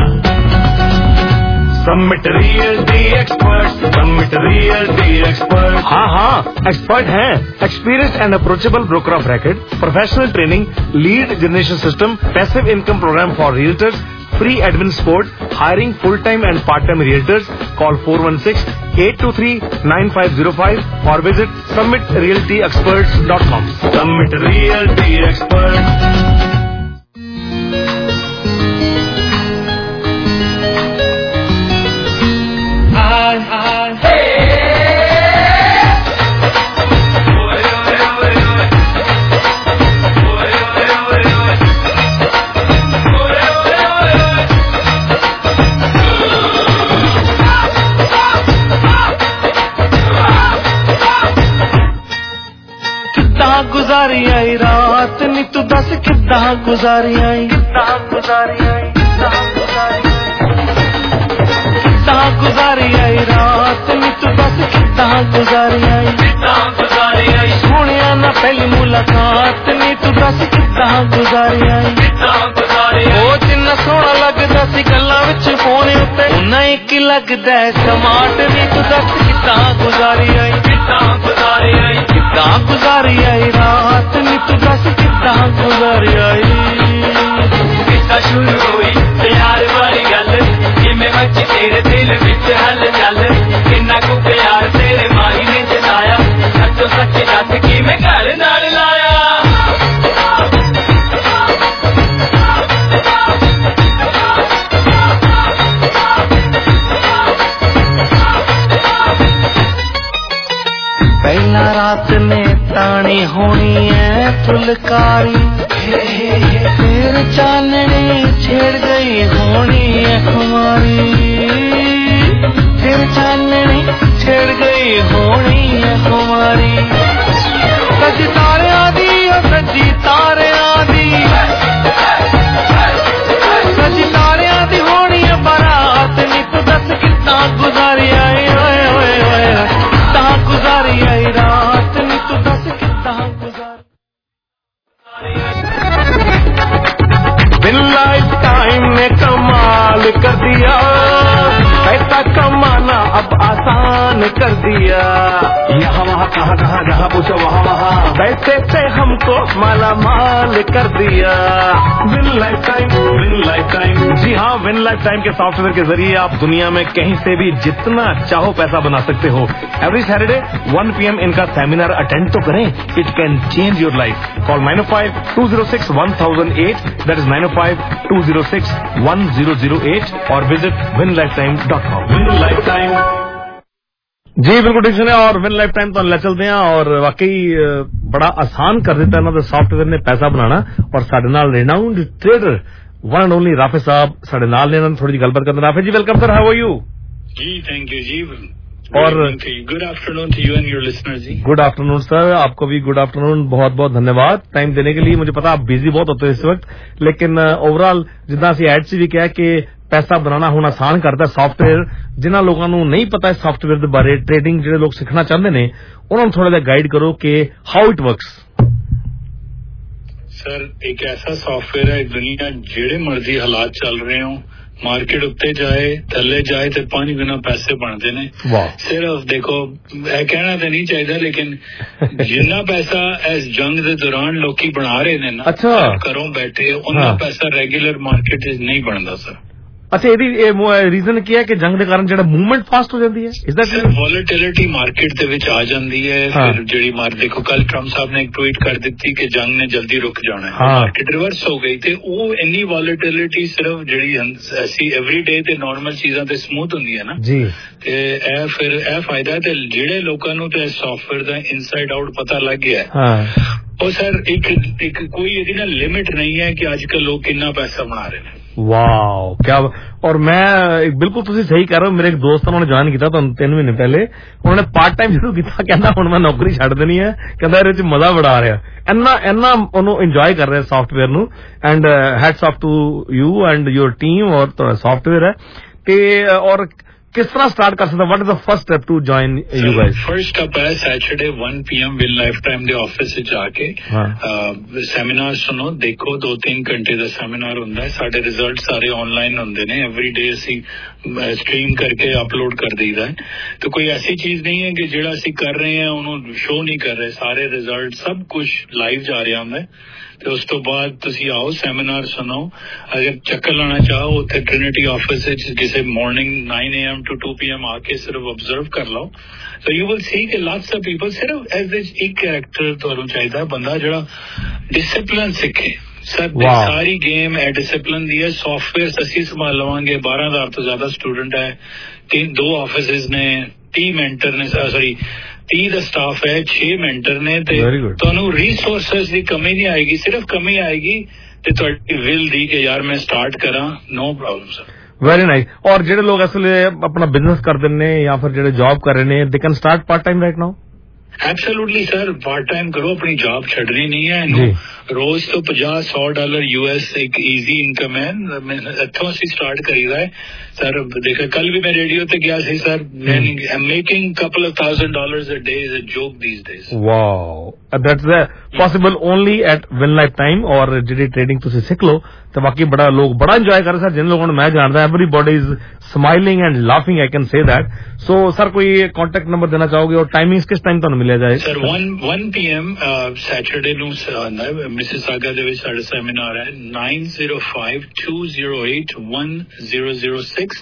Summit Realty Expert, Summit Realty Expert. हाँ, एक्सपर्ट हैं। Experience and approachable broker of record, professional training, lead generation system, passive income programme for realtors, free admin support, hiring full-time and part-time realtors. Call 416-823-9505 or visit summitrealtyexperts.com. Summit Realty Experts. गुजारी आई रात नी तू दस किद्दां गुजारी आई, किद्दां गुजारी आई, किद्दां गुजारी आई रात नी तू दस किद्दां गुजारी आई, किद्दां गुजारी आई। सोनिया ना पहली मुलाकात नी तू दस किद्दां गुजारी आई, किद्दां गुजारी आई। ओ जिन्ना सोहना लगदा सी गल्लां विच फोन उत्ते, उन्ना एक लगदा है स्मार्ट नी तू दस किद्दां गुजारी आई, किद्दां गुजारी आई, किद्दां गुजारी आई रात नी तू दस किद्दां गुजारी आई। किद्दां शुरू हुई प्यार वाली गल, जिवें मच तेरे दिल विच हलचल, किन्ना कु प्यार तेरे माही ने जताया, सच्चो सच दस किवें घर नाल लाया। पहला रात ने तानी होनी है फुलकारी, फिर चांदनी छेड़ गई होनी है खुमारी, फिर चांदनी छेड़ गई होनी है खुमारी। सज तारे आदि सजी तारे आदि, सज तारे आदि होनी है बारात नी तू दस कितना गुजारी आई, ओए ओए ओए कितना गुजारी आई रात नी तू दस कितना गुजारी। बिन लाइफ टाइम ने कमाल कर दिया, पैसा कमाना अब आसान कर दिया। यहाँ वहाँ कहाँ कहाँ जहाँ पूछो वहाँ वहाँ, पैसे से हमको माला माल कर दिया। Win Lifetime, Win Lifetime. जी हाँ, विन लाइफ टाइम के सॉफ्टवेयर के जरिए आप दुनिया में कहीं से भी जितना चाहो पैसा बना सकते हो। एवरी सैटरडे 1 PM इनका सेमिनार अटेंड तो करें, it can change your life. Call 905-206-1008, that is 905-206-1008 और visit winlifetime.com। Win Lifetime. जी बिल्कुल ठीक सुने। और विन लाइफ टाइम तो ले चलते हैं और वाकई बड़ा आसान कर देता है ना सॉफ्टवेयर ने पैसा बनाना। और साडे नाल renowned trader one and only Rafay साहब साडे नाल ने थोड़ी गलबात करते। Rafay ji welcome sir, how are you? जी थैंक यू जी। और good afternoon to you and your listeners जी। गुड आफ्टरनून सर, आपको भी गुड आफ्टरनून। बहुत बहुत धन्यवाद टाइम देने के लिए। मुझे पता आप बिजी बहुत होते हो इस वक्त, लेकिन ओवरऑल जिदा असी एड च भी कहा कि पैसा बनाना हुण आसान करता सॉफ्टवेयर। जिन्हां लोगों को नहीं पता है सॉफ्टवेयर के बारे, ट्रेडिंग जिहड़े लोग सीखना चाहते हैं उन्होंने थोड़ा जिहा गाइड करो कि हाउ इट वर्क्स। सर एक ऐसा सॉफ्टवेयर है दुनिया जेड़े मर्जी हालात चल रहे हो, मार्केट उत्ते जाए थले जाए तो 5 गुना पैसे बनते ने। सिर्फ देखो कहना तो नहीं चाहिए, लेकिन जिन्ना पैसा इस जंग के दौरान लोग बना रहे ने ना, अच्छा घरों बैठे उन्ना पैसा रेगुलर मार्केट नहीं बनता सर। ਅੱਛਾ, ਇਹਦੀ ਰੀਜ਼ਨ ਕੀ ਹੈ ਕਿ ਜੰਗ ਦੇ ਕਾਰਨ ਜਿਹੜਾ ਮੂਵਮੈਂਟ ਫਾਸਟ ਹੋ ਜਾਂਦੀ ਹੈ? ਇਸ ਦਾ ਵੋਲੇਟਿਲਿਟੀ ਮਾਰਕੀਟ ਦੇ ਵਿੱਚ ਆ ਜਾਂਦੀ ਹੈ। ਫਿਰ ਜਿਹੜੀ ਦੇਖੋ ਕੱਲ ਟਰੰਪ ਸਾਹਿਬ ਨੇ ਇੱਕ ਟਵੀਟ ਕਰ ਦਿੱਤੀ ਕਿ ਜੰਗ ਨੇ ਜਲਦੀ ਰੁਕ ਜਾਣਾ ਹੈ, ਮਾਰਕੀਟ ਰਿਵਰਸ ਹੋ ਗਈ ਤੇ ਉਹ ਇੰਨੀ ਵੋਲੇਟਿਲਿਟੀ ਸਿਰਫ ਜਿਹੜੀ ਅਸੀਂ ਐਵਰੀਡੇ ਤੇ ਨਾਰਮਲ ਚੀਜ਼ਾਂ ਤੇ ਸਮੂਥ ਹੁੰਦੀ ਹੈ ਨਾ ਜੀ, ਤੇ ਇਹ ਫਿਰ ਇਹ ਫਾਇਦਾ ਤੇ ਜਿਹੜੇ ਲੋਕਾਂ ਨੂੰ ਤੇ ਸੌਫਟਵੇਅਰ ਦਾ ਇਨਸਾਈਡ ਆਊਟ ਪਤਾ ਲੱਗ ਗਿਆ ਉਹ ਸਰ ਇੱਕ ਕੋਈ ਇਹਦੀ ਨਾ ਲਿਮਿਟ नहीं है कि आजकल लोग कितना पैसा बना रहे हैं। वाओ, क्या। और मैं बिल्कुल तुसी सही कह रहे हो, मेरे एक दोस्त उन्होंने ज्वाइन किया था 3 महीने पहले, उन्होंने पार्ट टाइम शुरू किया, कहना हुण मैं नौकरी छड्ड देनी है, कहंदा इहदे विच मजा बड़ा आ रहा, इन्ना ओनू इंजॉय कर रहे सॉफ्टवेयर नू। And hats off to you and your team और तुहाडा सॉफ्टवेयर है ते और किस तरह स्टार्ट कर सकता? What is the first step to join you guys? First step है Saturday 1 PM Win Lifetime दे ऑफिस से जाके सैमीनार सुनो, देखो 2-3 घंटे का सैमीनार हुंदा है। साडे रिजल्ट सारे ऑनलाइन हुंदे ने, एवरीडे असी स्ट्रीम करके अपलोड कर दईदा है। तो कोई ऐसी चीज नहीं है कि जेड़ा असी कर रहे हैं उन्होंने शो नहीं कर रहे, सारे रिजल्ट सब कुछ लाइव जा रहा है। ਤੇ ਉਸ ਤੋਂ ਬਾਅਦ ਤੁਸੀਂ ਆਓ, ਸੈਮੀਨਾਰ ਸੁਣੋ। ਅਗਰ ਚੱਕਰ ਲਾਣਾ ਚਾਹੋ ਉੱਥੇ ਟ੍ਰਿਨਿਟੀ ਆਫਿਸ ਵਿੱਚ ਕਿਸੇ ਮਾਰਨਿੰਗ 9 AM to 2 PM ਆ ਕੇ ਸਿਰਫ ਆਬਜ਼ਰਵ ਕਰ ਲਓ। ਸੋ ਯੂ ਵਿਲ ਸੀ ਕਿ ਲਾਟਸ ਆਫ ਪੀਪਲ ਸਿਰਫ ਐਜ਼ ਇੱਕ ਕੈਰੈਕਟਰ ਤੁਹਾਨੂੰ ਚਾਹੀਦਾ, ਬੰਦਾ ਜਿਹੜਾ ਡਿਸਿਪਲਿਨ ਸਿੱਖੇ। ਸਾਰੀ ਗੇਮ ਹੈ ਡਿਸਿਪਲਿਨ ਦੀ ਹੈ। ਸੌਫਟਵੇਅਰ ਅਸੀਂ ਸੰਭਾਲ ਲਵਾਂਗੇ। 12,000 ਤੋਂ ਜ਼ਿਆਦਾ ਸਟੂਡੈਂਟ ਹੈ, 2 ਆਫਿਸਿਸ ਨੇ, 30 ਮੈਂਟਰ ਨੇ, 30 ਦਾ ਸਟਾਫ ਹੈ, 6 ਮੈਂਟਰ ਨੇ ਤੇ ਤੁਹਾਨੂੰ ਰਿਸੋਰਸਿਸ ਦੀ ਕਮੀ ਨਹੀਂ ਆਏਗੀ। ਸਿਰਫ ਕਮੀ ਆਏਗੀ ਤੇ ਤੁਹਾਡੀ ਵਿਲ ਦੀ ਕਿ ਯਾਰ ਮੈਂ ਸਟਾਰਟ ਕਰਾਂ। No problem sir. Very nice. और ਜਿਹੜੇ ਲੋਕ ਅਸਲੇ ਆਪਣਾ ਬਿਜ਼ਨਸ ਕਰਦੇ ਨੇ ਜਾਂ ਫਿਰ ਜਿਹੜੇ ਜੌਬ ਕਰ ਰਹੇ ਨੇ, they can start part time right now? Absolutely sir, part time ਕਰੋ, ਆਪਣੀ ਜੌਬ ਛੱਡਣੀ ਨਹੀਂ ਹੈ। ਇਹਨੂੰ ਰੋਜ਼ ਤੋਂ $50-100 US ਇੱਕ ਈਜ਼ੀ ਇਨਕਮ ਹੈ। ਇੱਥੋਂ ਅਸੀਂ ਸਟਾਰਟ ਕਰੀਦਾ ਹੈ ਸਰ। ਦੇਖੋ ਕੱਲ ਵੀ ਮੈਂ ਰੇਡੀਓ ਤੇ ਗਿਆ ਸੀ sir, making couple of $1,000 a day is a joke these days। Wow, that's possible only at Win Life Time। और ਜਿਹੜੀ ਟ੍ਰੇਡਿੰਗ ਤੁਸੀਂ ਸਿੱਖ ਲਓ ਤੇ ਬਾਕੀ ਬੜਾ ਲੋਕ ਬੜਾ ਇੰਜੋਏ ਕਰ ਰਹੇ ਸਰ। ਜਿਨ ਲੋਕਾਂ ਨੂੰ ਮੈਂ ਜਾਣਦਾ, everybody is smiling and laughing, I can say that। so sir ਕੋਈ ਕੰਟੈਕਟ ਨੰਬਰ ਦੇਣਾ ਚਾਹੋਗੇ ਔਰ ਟਾਈਮਿੰਗਸ ਕਿਸ ਟਾਈਮ ਤੁਹਾਨੂੰ ਮਿਲਿਆ ਜਾਏ? ਸਰ 1 PM ਸੈਟਰਡੇ ਨੂੰ ਮਿਸਿਸਾਗਾ ਦੇ ਵਿੱਚ ਸਾਡਾ ਸੈਮੀਨਾਰ ਹੈ। 905-208-1006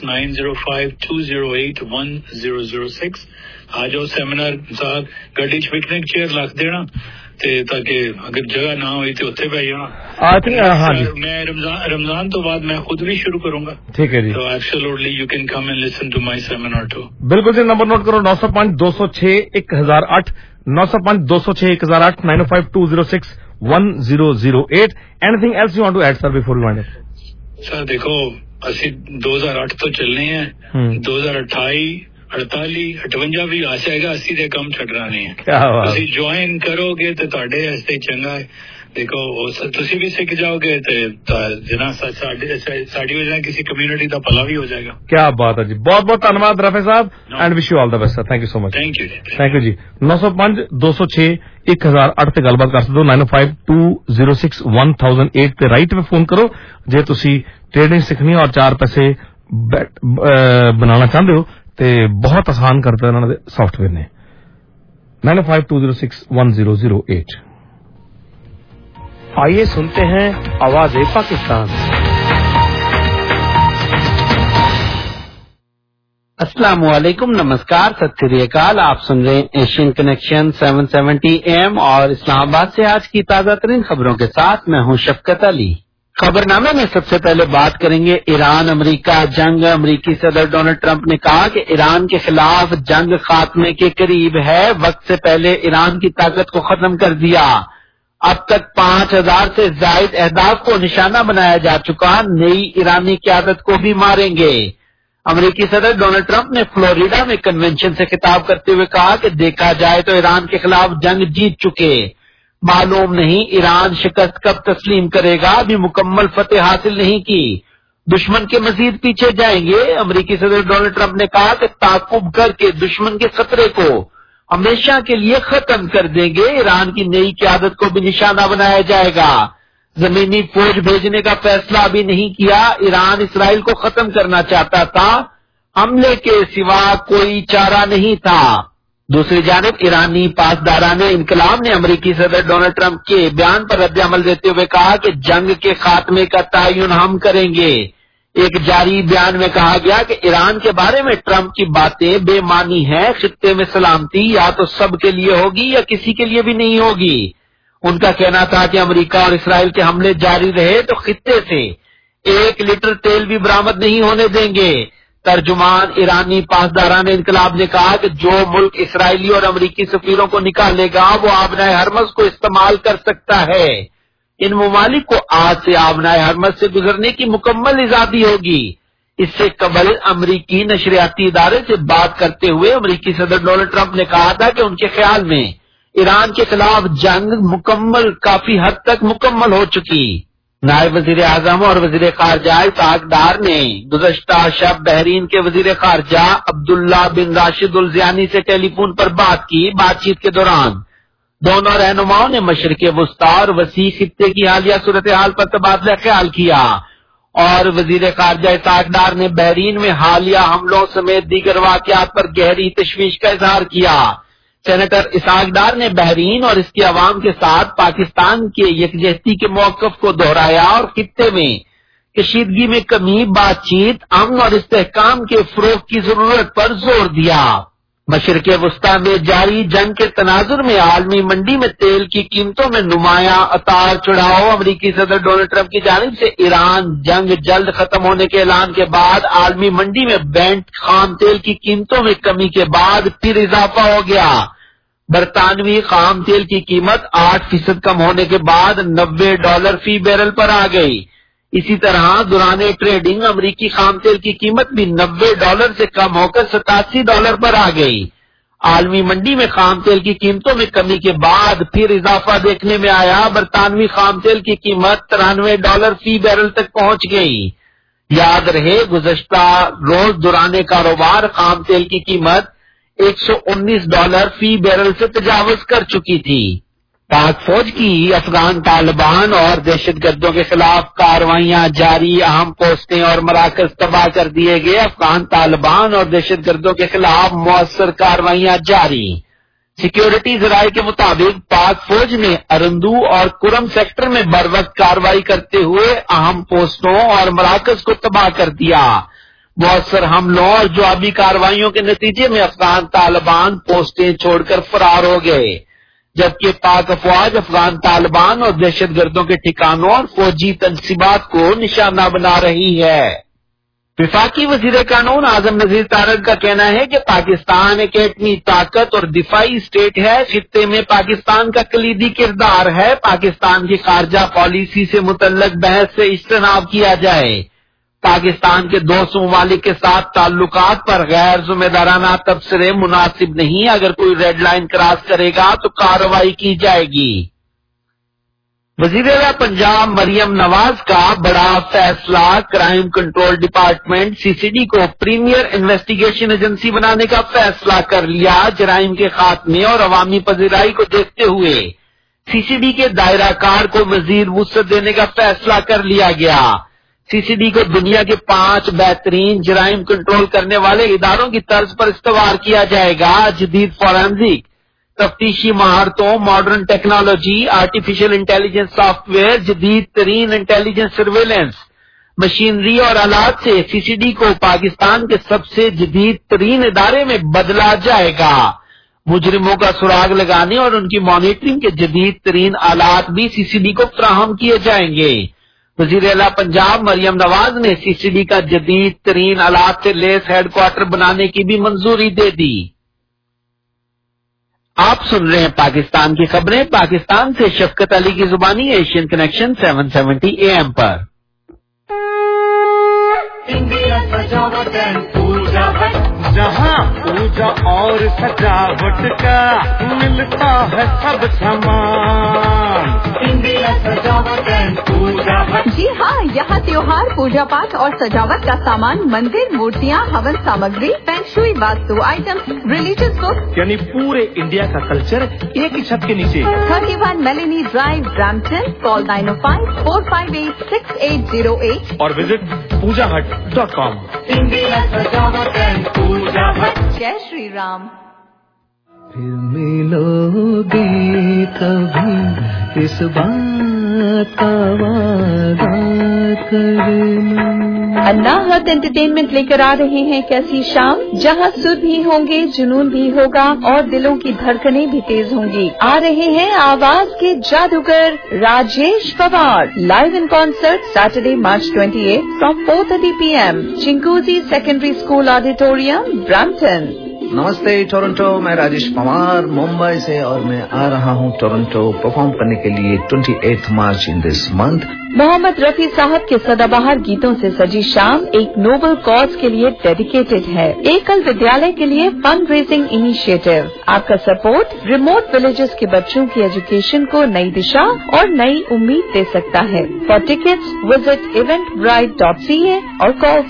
905-208-1006। ਆ ਜਾਓ ਸੈਮੀਨਾਰ ਸਾਹਿਬ, ਗੱਡੀ 'ਚ ਪਿਕਨਿਕ ਚੇਅਰ ਰੱਖ ਦੇਣਾ ਤੇ ਤਾਂ ਕਿ ਅਗਰ ਜਗ੍ਹਾ ਨਾ ਹੋਈ ਤੇ ਉੱਥੇ ਬਹਿ ਜਾਣਾ। ਮੈਂ ਰਮਜ਼ਾਨ ਤੋਂ ਬਾਅਦ ਮੈਂ ਖੁਦ ਵੀ ਸ਼ੁਰੂ ਕਰੂੰਗਾ। ਠੀਕ ਹੈ ਜੀ। So absolutely you can come and listen to my seminar too. ਬਿਲਕੁਲ ਜੀ। ਨੰਬਰ ਨੋਟ ਕਰੋ 905-206-1008 905-206-1008 905-206-1008। Anything else you want to add sir before we wind up? Sir देखो ਅਸੀਂ 2008 ਤੋਂ ਚੱਲਨੇ ਆ, 2028 48 58 ਵੀ ਆ ਜਾਏਗਾ। ਅਸੀਂ ਤੇ ਕੰਮ ਛੱਡਣਾ ਨਹੀਂ ਹੈ। ਤੁਸੀਂ ਜੁਆਇਨ ਕਰੋਗੇ ਤੇ ਤੁਹਾਡੇ ਵਾਸਤੇ ਚੰਗਾ ਹੈ। ਦੇਖੋ ਤੁਸੀਂ ਵੀ ਸਿੱਖ ਜਾਓਗੇ ਤੇ ਜਿਨਾ ਸਾਡੀ ਵਜ੍ਹਾ ਕਿਸੇ ਕਮਿਊਨਿਟੀ ਦਾ ਭਲਾ ਵੀ ਹੋ ਜਾਏਗਾ। क्या बात है जी। बहुत बहुत धन्यवाद रफे साहब and wish you all the best sir. Thank you so much. Thank you जी। 905-206-1008 ਤੇ ਗੱਲਬਾਤ ਕਰ ਸਕਦੇ ਹੋ। 905-206-1008 ਤੇ ਰਾਈਟ ਤੇ ਫੋਨ ਕਰੋ ਜੇ ਤੁਸੀਂ ਟ੍ਰੇਡਿੰਗ ਸਿੱਖਣੀ ਔਰ 4 ਪੈਸੇ ਬਣਾਉਣਾ ਚਾਹੁੰਦੇ ਹੋ ਤੇ ਬਹੁਤ ਆਸਾਨ ਕਰਤਾ ਇਹਨਾਂ ਦੇ ਸੌਫਟਵੇਅਰ ਨੇ। 905-206-1008। आइए सुनते हैं आवाज़ पाकिस्तान। अस्सलाम वालेकुम, नमस्कार, सत श्री अकाल। आप सुन रहे हैं एशियन कनेक्शन 770 AM और इस्लामाबाद से आज की ताजा तरीन खबरों के साथ मैं हूं शफकत अली। खबरनामे में सबसे पहले बात करेंगे ईरान अमेरिका जंग। अमेरिकी सदर डोनाल्ड ट्रंप ने कहा कि ईरान के खिलाफ जंग खात्मे के करीब है। वक्त से पहले ईरान की ताकत को खत्म कर दिया। अब तक 5,000 से जायद अहदाफ को निशाना बनाया जा चुका। नई ईरानी क़यादत को भी मारेंगे। अमेरिकी सदर डोनाल्ड ट्रंप ने फ्लोरिडा में कन्वेंशन से खिताब करते हुए कहा कि देखा जाए तो ईरान के खिलाफ जंग जीत चुके, मालूम नहीं ईरान शिकस्त कब तस्लीम करेगा, अभी मुकम्मल फतेह हासिल नहीं की, दुश्मन के मजीद पीछे जाएंगे। अमेरिकी सदर डोनाल्ड ट्रंप ने कहा कि ताकुब करके दुश्मन के खतरे को हमेशा के लिए खत्म कर देंगे। ईरान की नई क़यादत को भी निशाना बनाया जाएगा। जमीनी फौज भेजने का फैसला अभी नहीं किया। ईरान इसराइल को खत्म करना चाहता था, हमले के सिवा कोई चारा नहीं था। दूसरी जानिब ईरानी पासदाराने इनकलाब ने अमेरिकी सदर डोनाल्ड ट्रंप के बयान पर रद्द अमल देते हुए कहा कि जंग के खात्मे का तयन हम करेंगे। एक जारी बयान में कहा गया कि ईरान के बारे में ट्रंप की बातें बेमानी हैं। खित्ते में सलामती या तो सबके लिए होगी या किसी के लिए भी नहीं होगी। उनका कहना था कि अमेरिका और इसराइल के हमले जारी रहे तो खित्ते से 1 लीटर तेल भी बरामद नहीं होने देंगे। तर्जुमान ईरानी पासदारान इनकलाब ने कहा कि जो मुल्क इसराइली और अमेरिकी सफीरों को निकालेगा वो आबनाए हरमज को इस्तेमाल कर सकता है। इन ममालिक को आज से आबनाए हरमज से गुजरने की मुकम्मल आजादी होगी। इससे कबल अमेरिकी नशरियाती इदारे से बात करते हुए अमेरिकी सदर डोनाल्ड ट्रंप ने कहा था कि उनके ख्याल में ईरान के खिलाफ जंग काफी हद तक मुकम्मल हो चुकी। नायब वजीर आजम और वजीर खारजा इसहाक डार ने गुज़श्ता शब बहरीन के वजीर खारजा अब्दुल्ला बिन राशिद उल ज़ियानी से टेलीफोन पर बात की। बातचीत के दौरान दोनों रहनुमाओं ने मशरिक़ वुस्ता और वसी खित्ते की हालिया सूरत हाल पर तबादला ख्याल किया और वजीर खारजा इसहाक डार ने बहरीन में हालिया हमलों समेत दीगर वाक़यात पर गहरी तशवीश का इजहार किया। सेनेटर इसहाक डार ने बहरीन और इसके अवाम के साथ पाकिस्तान के यकजहती के मौक़िफ़ को दोहराया और खित्ते में कशीदगी में कमी, बातचीत, अमन और इस्तेहकाम के फ़रोग़ की जरूरत पर जोर दिया। मशरिक़ वुस्ता में जारी जंग के तनाजुर में आलमी मंडी में तेल की कीमतों में नुमाया उतार चढ़ाव। अमेरिकी सदर डोनाल्ड ट्रंप की जानिब से ईरान जंग जल्द खत्म होने के ऐलान के बाद आलमी मंडी में ब्रेंट खाम तेल की कीमतों में कमी के बाद फिर इजाफा हो गया। बरतानवी खाम तेल की कीमत 8% कम होने के बाद $90 फी बैरल पर आ गई। इसी तरह दौराने ट्रेडिंग अमेरिकी खाम तेल की कीमत भी $90 से कम होकर $87 पर आ गई। आलमी मंडी में खाम तेल की कीमतों में कमी के बाद फिर इजाफा देखने में आया। बरतानवी खाम तेल की कीमत $93 फी बैरल तक पहुंच गई। याद रहे गुज़श्ता रोज दौराने कारोबार खाम तेल की कीमत $119 फी बैरल से तजावज कर चुकी थी। पाक फौज की अफगान तालिबान और दहशतगर्दों के खिलाफ कार्रवाइयां जारी। अहम पोस्टें और मराकज तबाह कर दिए गए। अफगान तालिबान और दहशतगर्दों के खिलाफ मौसर कार्रवाइयां जारी। सिक्योरिटी जराये के मुताबिक पाक फौज ने अरंदू और कुरम सेक्टर में बर वक्त कार्रवाई करते हुए अहम पोस्टों और मराकज को तबाह कर दिया। मौसर हमलों और जवाबी कार्रवाइयों के नतीजे में अफगान तालिबान पोस्टें छोड़कर फरार हो गए, जबकि पाक अफवाज अफगान तालिबान और दहशतगर्दों के ठिकानों और फौजी तनसीबात को निशाना बना रही है। विफाकी वजीर कानून आजम नजीर तारक का कहना है कि पाकिस्तान एक एटमी ताकत और दिफाई स्टेट है। खित्ते में पाकिस्तान का कलीदी किरदार है। पाकिस्तान की खारजा पॉलिसी से मुतल्लक बहस से इज्तनाब किया जाए। पाकिस्तान के दोस्त ममालिक के साथ ताल्लुकात पर गैर जिम्मेदाराना तबसरे मुनासिब नहीं। अगर कोई रेड लाइन क्रॉस करेगा तो कार्रवाई की जाएगी। वज़ीर-ए-आला पंजाब मरियम नवाज का बड़ा फैसला। क्राइम कंट्रोल डिपार्टमेंट सीसीडी को प्रीमियर इन्वेस्टिगेशन एजेंसी बनाने का फैसला कर लिया। जराइम के खात्मे और अवामी पजीराई को देखते हुए सीसीडी के दायराकार को मजीद वुसअत देने का फैसला कर लिया गया। सीसीडी को दुनिया के 5 बेहतरीन जराइम कंट्रोल करने वाले इदारों की तर्ज पर इस्तेवार किया जाएगा। जदीद फॉरेंसिक तफ्तीशी महारतों, modern technology, artificial intelligence software, जदीद तरीन इंटेलिजेंस सर्वेलेंस मशीनरी और आलात से सीसीडी को पाकिस्तान के सबसे जदीद तरीन इदारे में बदला जाएगा। मुजरिमों का सुराग लगाने और उनकी मॉनिटरिंग के जदीद तरीन आलात भी सीसीडी को फराहम किए जाएंगे। वज़ीर-ए-आला पंजाब मरियम नवाज ने सीसीडी का जदीद तरीन आलात से लेस हेडक्वार्टर बनाने की भी मंजूरी दे दी। आप सुन रहे हैं पाकिस्तान की खबरें। पाकिस्तान से शफकत अली की जुबानी एशियन कनेक्शन 770 AM पर। इंडिया सजावट एंड पूजा है, जहाँ पूजा और सजावट का मिलता है सब सामान। इंडिया सजावट एंड पूजा है। जी हाँ, यहाँ त्योहार, पूजा पाठ और सजावट का सामान, मंदिर, मूर्तियाँ, हवन सामग्री, feng shui, vastu items, religious books, यानी पूरे इंडिया का कल्चर एक ही छत के नीचे। 31 मेलेनी ड्राइव, ब्रैम्पटन। कॉल 905-458-6808 और विजिट पूजाहट.com। India Sajawat and Pooja Hut. जय श्री राम। फिर मिलोगे कभी इस बात का वादा करना। अनाहत एंटरटेनमेंट लेकर आ रहे हैं कैसी शाम, जहां सुर भी होंगे, जुनून भी होगा और दिलों की धड़कनें भी तेज होंगी। आ रहे हैं आवाज के जादूगर Rajesh Pawar live in concert Saturday March 28 from 4:30 PM, Chinguacousy secondary school auditorium, Brampton. नमस्ते टोरंटो, मैं राजेश पवार मुंबई से और मैं आ रहा हूँ टोरंटो परफॉर्म करने के लिए 28 March in this month. Mohammad Rafi साहब के सदाबहार गीतों से सजी शाम एक नोबल कॉज के लिए डेडिकेटेड है। एकल विद्यालय के लिए फंड रेजिंग इनिशिएटिव। आपका सपोर्ट रिमोट विलेजेस के बच्चों की एजुकेशन को नई दिशा और नई उम्मीद दे सकता है। फॉर टिकट्स विजिट eventbrite.ca और call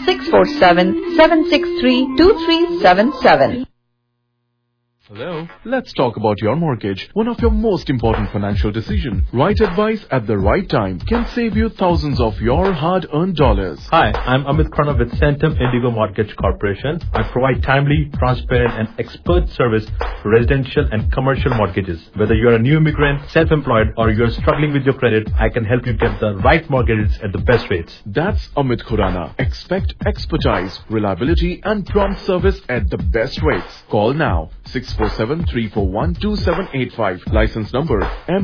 647-763-2377। Hello. Let's talk about your mortgage. One of your most important financial decisions. Right advice at the right time can save you thousands of your hard-earned dollars. Hi, I'm Amit Pranav with Centum Indigo Mortgage Corporation. I provide timely, transparent and expert service for residential and commercial mortgages. Whether you're a new immigrant, self-employed or you're struggling with your credit, I can help you get the right mortgages at the best rates. That's Amit Khurana. Expect expertise, reliability and prompt service at the best rates. Call now. 647-341-2785. License number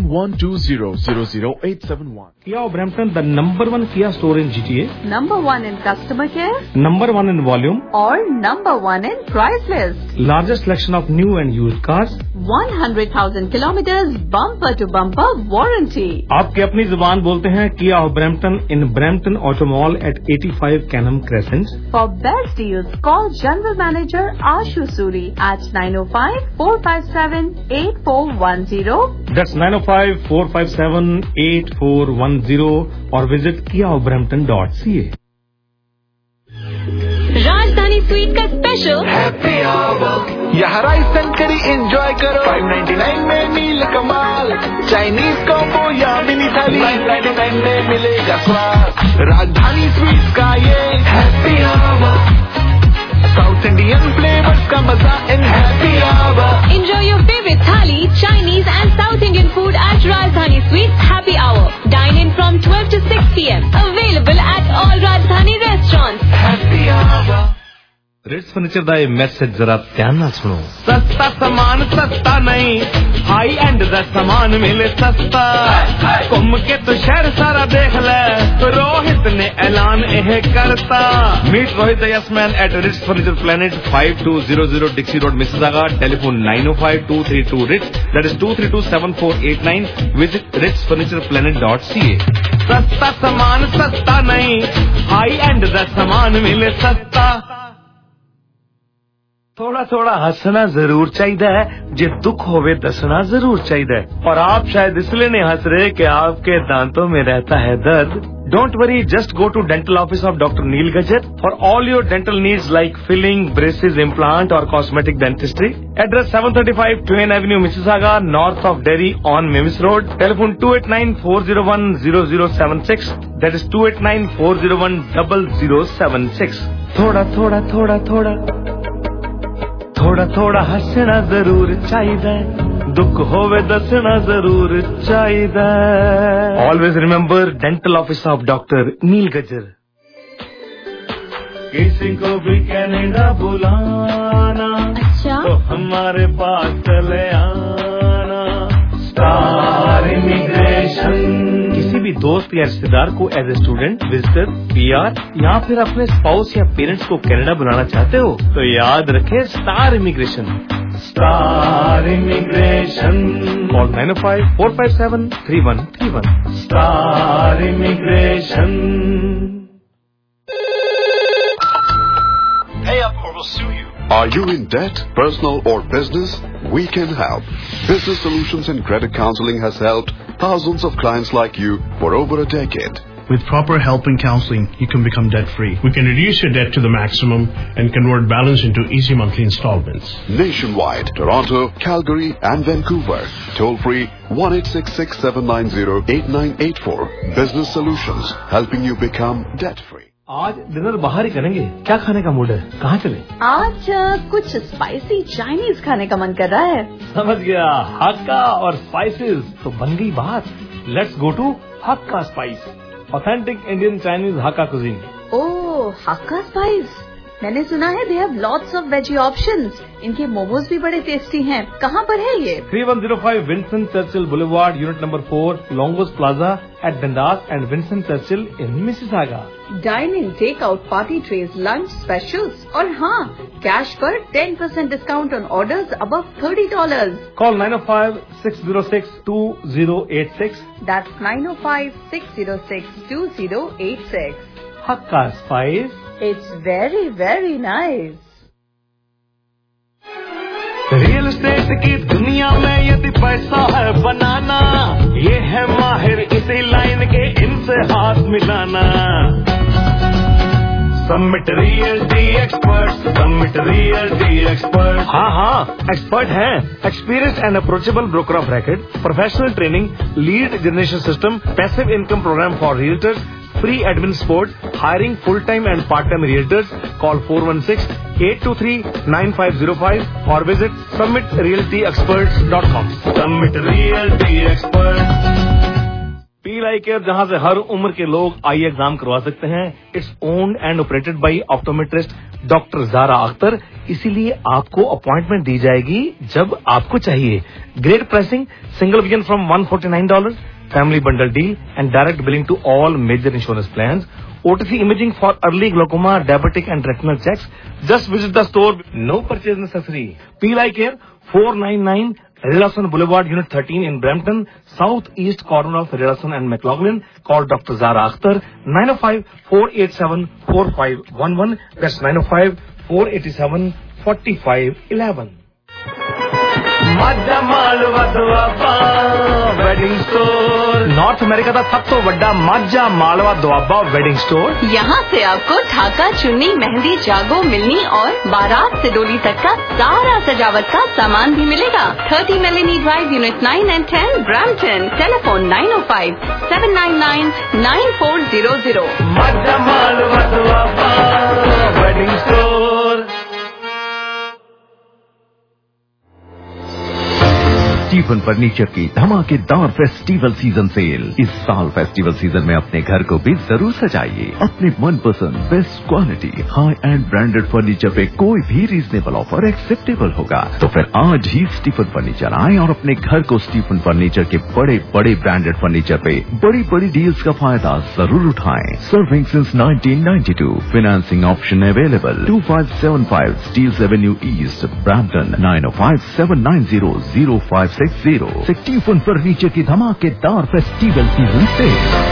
M120000871. Kia of Brampton, the number one Kia store in GTA. Number 1 in customer care. Number 1 in volume. और number 1 in price list. Largest selection of new and used cars. 100,000 kilometers bumper to bumper warranty. आपकी अपनी जुबान बोलते हैं Kia of Brampton in Brampton Auto Mall at 85 Canham Crescent. For best deals, call General Manager Ashu Suri at 905-457-8410. That's 905-457-8410 or visit kiaofbrampton.ca. Rajdhani Sweet का special happy hour, यहाँ rice and curry enjoy करो। 599 में मील कमाल, Chinese combo या mini थाली 999 में मिलेगा स्वाद। राजधानी स्वीट्स का ये happy hour, South Indian flavours का मजा in happy hour. Enjoy your favorite thali, Chinese and South Indian food at Rajdhani Sweets Happy Hour. Dine in from 12 to 6 PM. Available at all Rajdhani restaurants. Happy hour. Rits furniture का ये message जरा ध्यान ना सुनो। सस्ता सामान सस्ता नहीं, हाई एंड दा सामान मिले सस्ता। घूम के तो शहर सारा देख ले, रोहित ने ऐलान यह करता। Meet Rohit yes man at Rits Furniture Planet 5200 Dixie Road Mississauga. Telephone 905-232 Rits, that is 232-7489। Visit ritsfurnitureplanet.ca। सस्ता सामान सस्ता नहीं, हाई एंड दा सामान मिले सस्ता। थोड़ा थोड़ा हंसना जरूर चाहिए है, जे दुख होवे दसना जरूर चाहिए। और आप शायद इसलिए नहीं हंस रहे कि आपके दांतों में रहता है दर्द। Don't worry, just go to dental office of Dr. Neil Gajjar for all your dental needs like filling, braces, implant or cosmetic dentistry. Address 735 Twain Avenue, Mississauga, north of Derry on Mimis Road. Telephone 289-401-0076. That is 289-401-0076. थोड़ा थोड़ा थोड़ा थोड़ा थोड़ा थोड़ा हंसना जरूर चाहिए, दुख होवे दसना जरूर चाहिए। Always remember dental office of doctor Neel Gajjar. किसी को भी कनाडा बुलाना, अच्छा तो हमारे पास चले आना। Star Immigration. किसी भी दोस्त या रिश्तेदार को as a student, visitor, PR या फिर अपने स्पाउस या पेरेंट्स को कनाडा बुलाना चाहते हो तो याद रखें Star Immigration. Star Immigration. Call 905-457-3131। Star Immigration. Pay up or we'll sue you. Are you in debt, personal or business? We can help. Business Solutions and Credit Counseling has helped thousands of clients like you for over a decade. With proper help and counseling, you can become debt-free. We can reduce your debt to the maximum and convert balance into easy monthly installments. Nationwide, Toronto, Calgary and Vancouver. Toll free 1-866-790-8984. Business Solutions, helping you become debt-free. आज dinner बाहर ही करेंगे, क्या खाने का mood है, कहाँ चले? आज कुछ स्पाइसी चाइनीज खाने का मन कर रहा है। समझ गया, हक्का और स्पाइसेस तो बन गई बात। Let's go to Hakka Spice, authentic Indian Chinese Hakka cuisine. Oh, Hakka Spice, मैंने सुना है they have lots of veggie options. इनके मोमोज भी बड़े टेस्टी हैं. कहाँ पर है ये? 3105 Vincent Churchill Boulevard, unit number 4, Longo's Plaza at Dundas and Vincent Churchill in Mississauga. Dine in, take out, party trays, lunch specials और हाँ, कैश पर 10% discount on orders above $30. Call 905-606-2086. That's 905-606-2086. Hakka Spice. It's very, very nice. Real estate की दुनिया में यदि पैसा है बनाना, ये है माहिर इसी लाइन के, इनसे हाथ मिलाना. Summit Realty Expert, Summit Realty Expert. हाँ, एक्सपर्ट हैं. Experience and approachable broker of record, professional training, lead generation system, passive income programme for realtors, free admin support, hiring full-time and part-time realtors. Call 416-823-9505 or visit summitrealtyexperts.com. Summit Realty Expert. Pillai Care, जहां से हर उम्र के लोग आई exam करवा सकते हैं. It's owned and operated by optometrist doctor Zara Akhtar. इसीलिए आपको अपॉइंटमेंट दी जाएगी जब आपको चाहिए. Great pricing, single vision from $149, family bundle deal and direct billing to all major insurance plans. OTC imaging for early glaucoma, diabetic and retinal checks. Just visit the store. No purchase necessary. Peel Eye Care, 499 Riddleson Boulevard, Unit 13 in Brampton, southeast corner of Riddleson and McLaughlin. Call Dr. Zara Akhtar, 905-487-4511. That's 905-487-4511. Majha Malwa Doaba wedding store. North America का सब तो बड़ा Majha Malwa Doaba wedding store. यहाँ से आपको ढाका, चुन्नी, मेहंदी, जागो, मिलनी और बारात से डोली तक का सारा सजावट का सामान भी मिलेगा. 30 Melanie drive, unit 9 and 10, Brampton. Telephone 905-799-9400. Majha Malwa Doaba wedding store. Stephen furniture की धमाकेदार फेस्टिवल सीजन सेल. इस साल फेस्टिवल सीजन में अपने घर को भी जरूर सजाइए. अपने मनपसंद best quality high and branded furniture पे कोई भी रीजनेबल ऑफर एक्सेप्टेबल होगा. तो फिर आज ही स्टीफन फर्नीचर आए और अपने घर को स्टीफन फर्नीचर के बड़े बड़े ब्रांडेड फर्नीचर पे बड़ी बड़ी डील्स का फायदा जरूर उठाएं. Serving since 1992. Financing option available. 2575 Steeles Avenue East, Brampton. 905-790-0560. Stephen furniture की धमाकेदार फेस्टिवल सीजन से.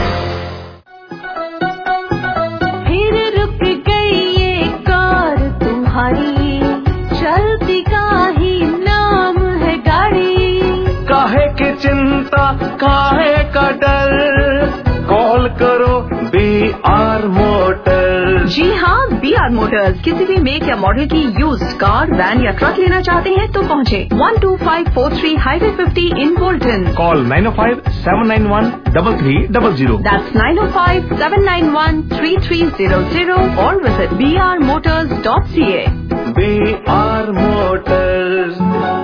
फिर रुक गई ये कार तुम्हारी, चलती का ही नाम है गाड़ी. काहे की चिंता, काहे का डर, कॉल करो BR मोटर्स. जी हाँ, BR मोटर्स. किसी भी मेक या मॉडल की यूज्ड कार, वैन या ट्रक लेना चाहते हैं तो पहुँचे 12543 highway 50 in Bolton. Call 905-791-3300. That's 905-791-3300 or visit brmotors.ca. BR motors.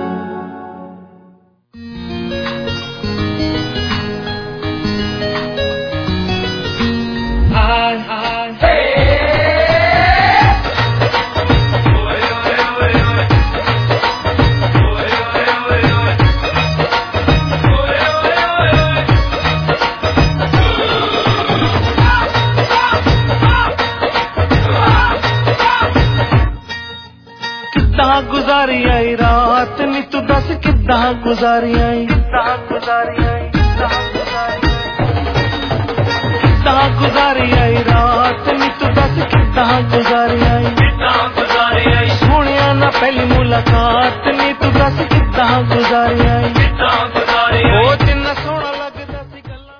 गुजारी आई रात नी तू दस किद्दां गुजारी आई, किद्दां गुजारी आई रात नी तू दस किद्दां गुजारी आई. सोनिया ना पहली मुलाकात नी तू दस किद्दां गुजारी आई. ओ जिन्ना सोना लगदा सी गल्लां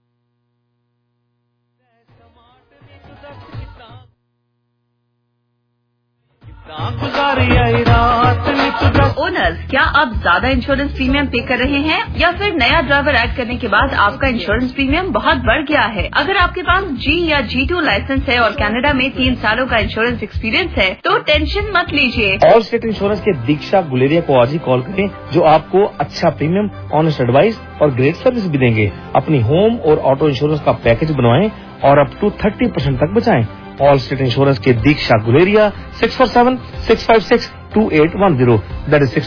गुजारी आई रात नी तू दस. ओनर्स, क्या आप ज्यादा इंश्योरेंस प्रीमियम पे कर रहे हैं या फिर नया ड्राइवर ऐड करने के बाद आपका इंश्योरेंस प्रीमियम बहुत बढ़ गया है? अगर आपके पास G या G2 लाइसेंस है और कनाडा में 3 सालों का इंश्योरेंस एक्सपीरियंस है तो टेंशन मत लीजिए. ऑल स्टेट इंश्योरेंस के दीक्षा गुलेरिया को आज ही कॉल करें, जो आपको अच्छा प्रीमियम, ऑनेस्ट एडवाइस और ग्रेट सर्विस भी देंगे. अपनी होम और ऑटो इंश्योरेंस का पैकेज बनवाएं और अप टू 30% तक बचाएं. ऑल स्टेट इंश्योरेंस के Diksha Guleria 647-656-2810 that is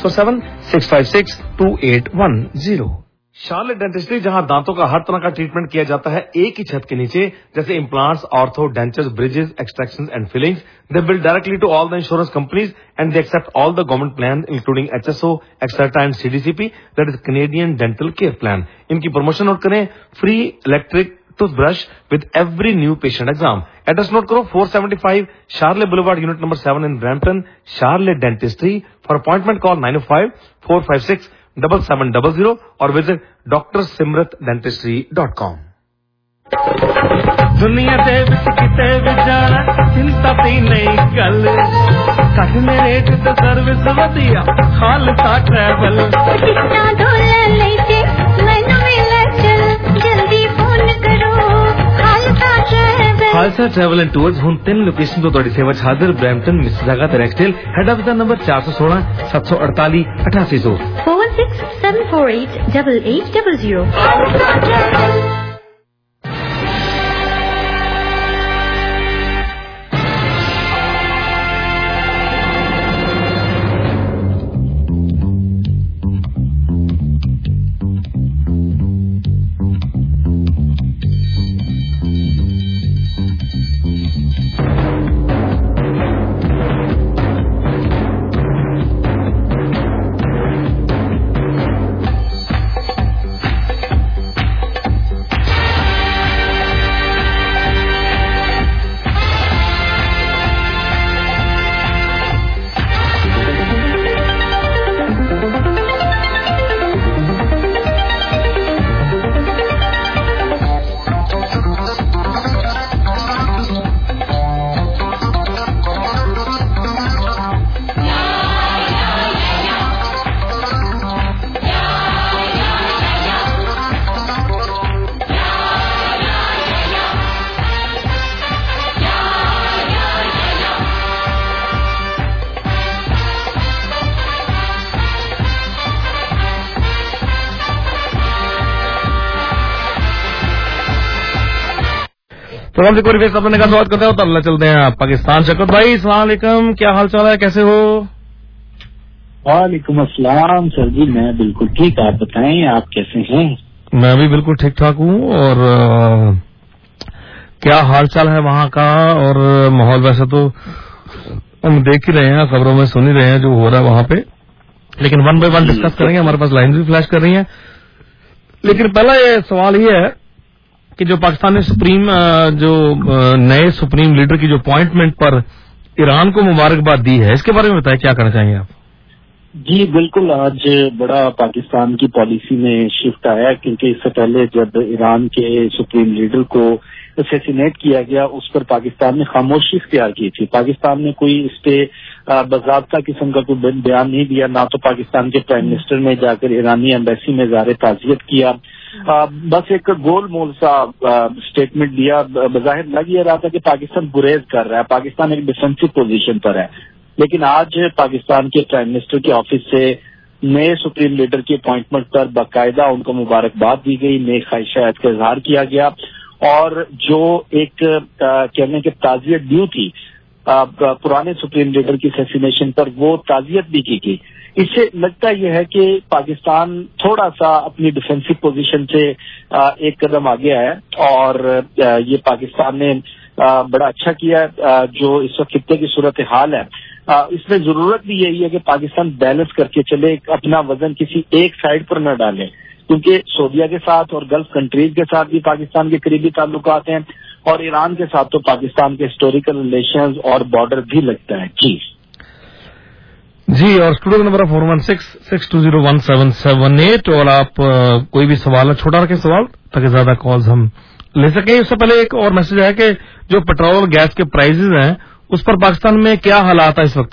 647-656-2810। Charlotte dentistry, जहां दांतों का हर तरह का ट्रीटमेंट किया जाता है एक ही छत के नीचे, जैसे implants, ortho, dentures, bridges, extractions and fillings. They bill directly to all the insurance companies and they accept all the government plan including HSO, Accerta and CDCP, that is Canadian dental care plan. इनकी promotion note करें, free electric toothbrush with every new patient exam. Address note करो, 475 Charolais boulevard, unit number 7 in Brampton. Charlotte dentistry. For appointment call 905-456-7700 और visit drsimratdentistry.com। दुनिया दे विच किते भी जाना चिंता दी नहीं गल, घट ने रेट ते सर्विस वधिया खालसा ट्रैवल। टिकटां डोले लेके मैनू मिले चल, जल्दी फोन करो Khalsa travel. Khalsa travel and tours हुण 3 लोकेशन तो तुहाडी सेवा च हाजिर, ब्रैम्पटन, मिसिसागा ते Rexdale. Head office number 416 748 8800 467488800। Program से कोई रिक्वेस्ट अपने का स्वागत करते हो, तो अल्लाह चलते हैं पाकिस्तान। शौकत भाई अस्सलाम वालेकुम, क्या हाल चाल है, कैसे हो? वालेकुम अस्सलाम सर जी, मैं बिल्कुल ठीक, आप बताएं आप कैसे हैं? मैं भी बिल्कुल ठीक ठाक हूँ। और क्या हाल चाल है वहाँ का? और माहौल वैसे तो हम देख ही रहे हैं, खबरों में सुन ही रहे हैं जो हो रहा है वहाँ पे, लेकिन वन बाय वन डिस्कस करेंगे। हमारे पास लाइन भी फ्लैश कर रही है, लेकिन पहला ये सवाल ये है कि जो पाकिस्तानी सुप्रीम जो नए सुप्रीम लीडर की जो अपॉइंटमेंट पर ईरान को मुबारकबाद दी है, इसके बारे में बताएं, क्या करना चाहेंगे आप? जी बिल्कुल, आज बड़ा पाकिस्तान की पॉलिसी में शिफ्ट आया, क्योंकि इससे पहले जब ईरान के सुप्रीम लीडर को असैसिनेट किया गया, उस पर पाकिस्तान ने खामोशी इख्तियार की थी। पाकिस्तान ने कोई इस पे बाकायदा किस्म का कोई बयान नहीं दिया, ना तो पाकिस्तान के प्राइम मिनिस्टर ने जाकर ईरानी एम्बेसी में ज़ाहिर ताज़ियत किया, बस एक गोल मोल सा स्टेटमेंट दिया। बज़ाहिर लग ये रहा था कि पाकिस्तान गुरेज कर रहा है, पाकिस्तान एक डिफेंसिव पोजीशन पर है। लेकिन आज पाकिस्तान के प्राइम मिनिस्टर के ऑफिस से नए सुप्रीम लीडर की अपॉइंटमेंट पर बाकायदा उनको मुबारकबाद दी गई, नई ख्वाहिशात का इजहार किया गया, और जो एक कहने के ताज़ियत ड्यू थी पुराने सुप्रीम लीडर की असैसिनेशन पर, वो ताज़ियत भी की गई। इससे लगता यह है कि पाकिस्तान थोड़ा सा अपनी डिफेंसिव पोजीशन से एक कदम आगे आया, और ये पाकिस्तान ने बड़ा अच्छा किया। जो इस वक्त खित्ते की सूरत हाल है, इसमें जरूरत भी यही है कि पाकिस्तान बैलेंस करके चले, अपना वजन किसी एक साइड पर न डाले, क्योंकि सऊदीया के साथ और गल्फ कंट्रीज के साथ भी पाकिस्तान के करीबी ताल्लुकात हैं, और ईरान के साथ तो पाकिस्तान के हिस्टोरिकल रिलेशंस और बॉर्डर भी लगता है। जी, और स्टूडियो नंबर 416-620-1778, और आप कोई भी सवाल है, छोटा रखें सवाल ताकि ज्यादा कॉल्स हम ले सकें। उससे पहले एक और मैसेज है कि जो पेट्रोल और गैस के प्राइसेस हैं, उस पर पाकिस्तान में क्या हालात है इस वक्त?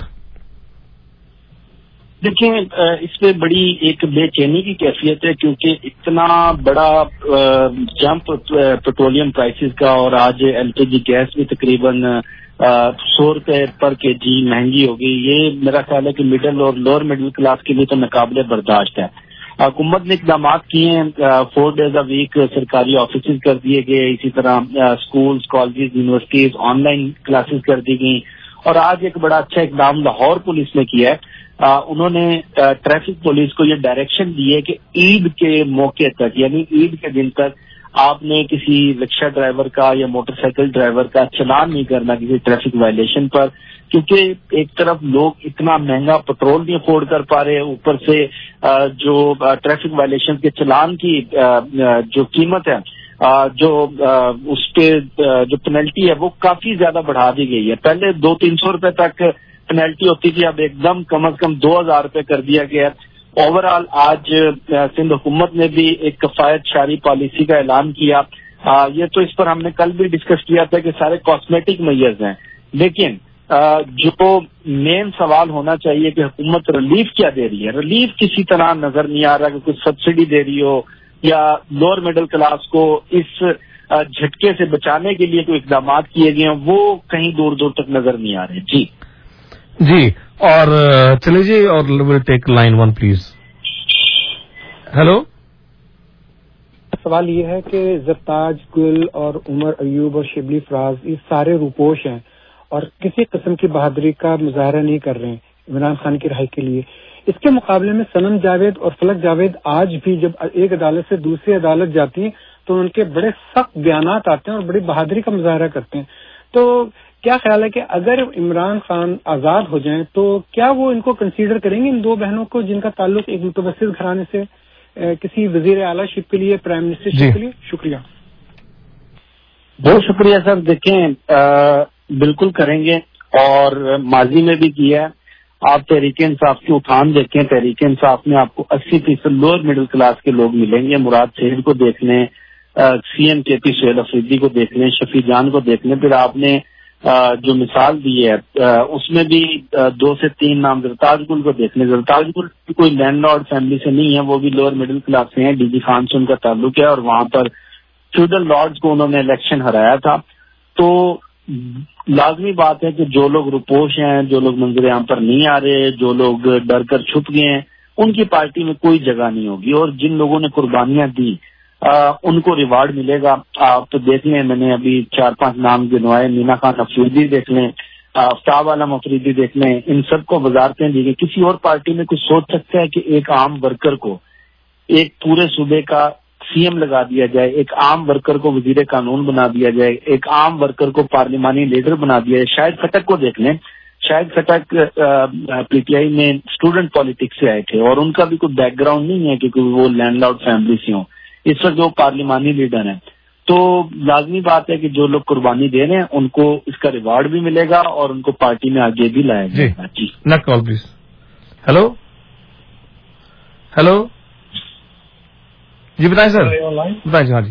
देखिए, इसमें बड़ी एक बेचैनी की कैफियत है, क्योंकि इतना बड़ा जंप पेट्रोलियम प्राइसेस का, और आज एलपीजी गैस भी तकरीबन 100 रुपए पर केजी महंगी हो गई। ये मेरा ख्याल है कि मिडिल और लोअर मिडिल क्लास के लिए तो नाकाबिले बर्दाश्त है, हुकूमत ने इकदाम किए हैं, 4 days a week सरकारी ऑफिस कर दिए गए, इसी तरह schools, colleges, universities online classes कर दी गई। और आज एक बड़ा अच्छा इकदाम लाहौर पुलिस ने किया है, उन्होंने ट्रैफिक पुलिस को ये डायरेक्शन दी है कि ईद के मौके तक, यानी ईद के दिन तक आपने किसी रिक्शा ड्राइवर का या मोटरसाइकिल ड्राइवर का चालान नहीं करना किसी ट्रैफिक वायलेशन पर, क्योंकि एक तरफ लोग इतना महंगा पेट्रोल नहीं अफोर्ड कर पा रहे, ऊपर से जो ट्रैफिक वायलेशन के चालान की जो कीमत है, जो उस पे जो पेनल्टी है वो काफी ज्यादा बढ़ा दी गई है। पहले 200-300 रुपए तक पेनल्टी होती थी, अब एकदम कम से कम 2000 रुपए कर दिया गया। ओवरऑल आज सिंध हुकूमत ने भी एक कफायत शारी पॉलिसी का ऐलान किया। ये तो इस पर हमने कल भी डिस्कस किया था कि सारे कॉस्मेटिक मेजर्स हैं, लेकिन जो मेन सवाल होना चाहिए कि हुकूमत रिलीफ क्या दे रही है। रिलीफ किसी तरह नजर नहीं आ रहा कि कुछ सब्सिडी दे रही हो या लोअर मिडिल क्लास को इस झटके से बचाने के लिए कोई इकदाम किए गए हैं, वो कहीं दूर दूर तक नजर नहीं आ रहे। जी और चले जी, और will take line 1 please. Hello, सवाल ये है कि ज़रताज, गुल और उमर अयूब और शिबली फराज ये सारे रूपोश हैं और किसी किस्म की बहादुरी का मुजाहरा नहीं कर रहे हैं इमरान खान की रिहाई के लिए। इसके मुकाबले में सनम जावेद और फलक जावेद आज भी जब एक अदालत से दूसरी अदालत जाती हैं तो उनके बड़े सख्त बयानात आते हैं और बड़ी बहादुरी का मुजाहरा करते हैं। तो क्या ख्याल है कि अगर इमरान खान आजाद हो जाएं तो क्या वो इनको कंसीडर करेंगे, इन 2 बहनों को जिनका ताल्लुक एक मुतवस्सित घराने से किसी वजीर आलाशिप के लिए, प्राइम मिनिस्टरशिप के लिए? शुक्रिया, बहुत शुक्रिया सर। देखें, बिल्कुल करेंगे और माजी में भी किया है। आप तहरीक इंसाफ की उठान देखें, तहरीक इंसाफ में आपको 80% लोअर मिडिल क्लास के लोग मिलेंगे। मुराद सैयद को देख लें, CM KP सुहेल अफरीदी को देख लें, शफी जान को देख लें, फिर आपने जो मिसाल दी है उसमें भी 2 से 3 नाम ज़रताज गुल को देख लें। ज़रताज गुल कोई लैंडलॉर्ड फैमिली से नहीं है, वो भी लोअर मिडिल क्लास से हैं, DG खान से उनका ताल्लुक है और वहां पर फ्यूडल लॉर्ड्स को उन्होंने इलेक्शन हराया था। तो लाजमी बात है कि जो लोग रुपोश हैं, जो लोग मंजर आम पर नहीं आ रहे, जो लोग डर कर छुप गए हैं, उनकी पार्टी में कोई जगह नहीं होगी। और जिन लोगों ने कुर्बानियां दी उनको रिवार्ड मिलेगा। आप तो देख लें, मैंने अभी 4-5 नाम गिनवाए, मीना खान अफरीदी देख लें, आफ्ताब आलम अफरीदी देख लें, इन सबको वजारतें दी गई। किसी और पार्टी में कुछ सोच सकता है कि एक आम वर्कर को एक पूरे सूबे का CM लगा दिया जाए, एक आम वर्कर को वजीर कानून बना दिया जाए, एक आम वर्कर को पार्लिमानी लीडर बना दिया जाए? शाहिद खटक को देख लें, शाहिद खटक PTI में स्टूडेंट पॉलिटिक्स से आए थे और उनका भी कोई बैकग्राउंड नहीं है कि वो लैंडलॉर्ड फैमिली से हों। इस वक्त वो पार्लिमानी लीडर हैं। तो लाजमी बात है कि जो लोग कुर्बानी दे रहे हैं उनको इसका रिवार्ड भी मिलेगा और उनको पार्टी में आगे भी लाया जाएगा। जी, next call please. Hello hello, जी बताएं सर। बताएं। हाँ जी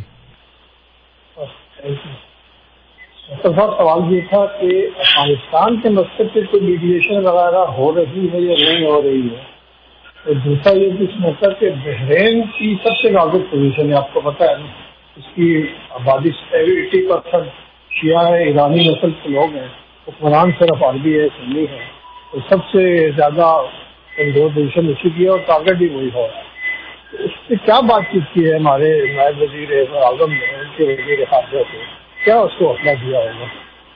सर, सवाल ये था कि अफगानिस्तान के मकसद से कोई मीडिएशन वगैरह हो रही है या नहीं हो रही है। और दूसरा ये कि इस मौके पे बहरीन की सबसे नाजुक पोजीशन है, आपको पता है ना, इसकी आबादी 80% शिया है, ईरानी नस्ल के लोग हैं, हुक्मरान सिर्फ अरबी है, सुन्नी है, तो सबसे ज्यादा कमजोर पोजीशन उसी की है और टारगेट भी वही हो रहा है। इससे क्या बातचीत की है हमारे नायब वजीर आजम ने उनके वजीर खारजा से, क्या उसको हौसला दिया होगा?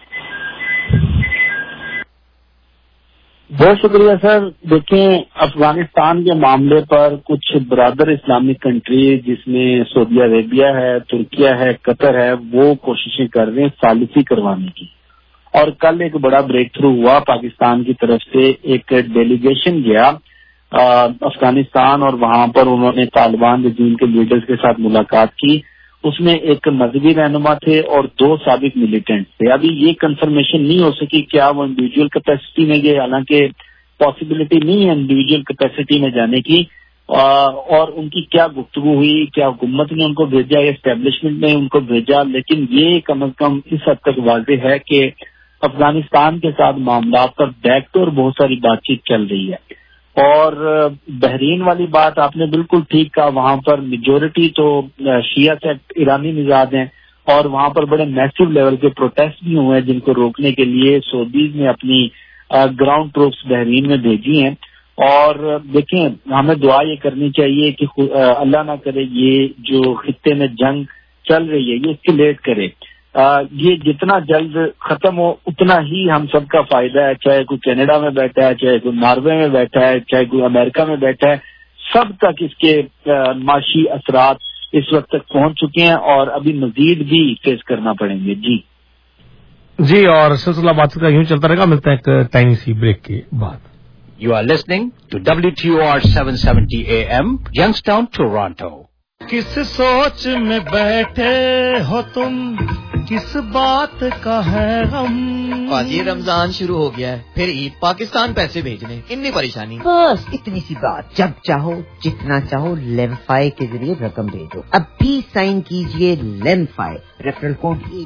बहुत शुक्रिया सर। देखें, अफगानिस्तान के मामले पर कुछ ब्रादर इस्लामिक कंट्री जिसमें सऊदी अरेबिया है, तुर्किया है, कतर है, वो कोशिशें कर रहे हैं सालिसी करवाने की। और कल एक बड़ा ब्रेक थ्रू हुआ, पाकिस्तान की तरफ से एक डेलीगेशन गया अफगानिस्तान और वहां पर उन्होंने तालिबान रजीम के लीडर्स के साथ मुलाकात की। उसमें एक मजहबी रहनुमा थे और 2 साबिक मिलिटेंट थे। अभी ये कंफर्मेशन नहीं हो सकी क्या वो इंडिविजुअल कैपेसिटी में गए, हालांकि पॉसिबिलिटी नहीं है इंडिविजुअल कैपेसिटी में जाने की। और उनकी क्या गुफ्तगू हुई, क्या हुकूमत ने उनको भेजा या एस्टेब्लिशमेंट ने उनको भेजा, लेकिन ये कम अज कम इस हद तक वाज़ेह है कि अफगानिस्तान के साथ मामला पर बैकडोर बहुत सारी बातचीत चल रही है। और बहरीन वाली बात आपने बिल्कुल ठीक कहा, वहां पर मेजोरिटी तो शिया सेक्ट ईरानी निजाद हैं और वहां पर बड़े मैसिव लेवल के प्रोटेस्ट भी हुए हैं जिनको रोकने के लिए सऊदीज ने अपनी ग्राउंड ट्रूप्स बहरीन में भेजी हैं। और देखें हमें दुआ ये करनी चाहिए कि अल्लाह ना करे ये जो खित्ते में जंग चल रही है ये एस्केलेट करे। ये जितना जल्द खत्म हो उतना ही हम सबका फायदा है, चाहे कोई कनाडा में बैठा है, चाहे कोई नॉर्वे में बैठा है, चाहे कोई अमेरिका में बैठा है, सब तक इसके माशी असरात इस वक्त तक पहुंच चुके हैं और अभी मजीद भी फेस करना पड़ेंगे। जी और सिलसिला बातचीत का यूं चलता रहेगा। मिलते हैं एक टाइनी सी ब्रेक के बाद। You are listening to WTOR 770 AM, Youngstown, Toronto. किस सोच में बैठे हो तुम, किस बात का है गम? पाजी रमजान शुरू हो गया है, फिर ईद पाकिस्तान पैसे भेजने, इतनी परेशानी। बस इतनी सी बात, जब चाहो जितना चाहो लेमफाई के जरिए रकम भेजो। अब भी साइन कीजिए लेमफाई, रेफरल कोड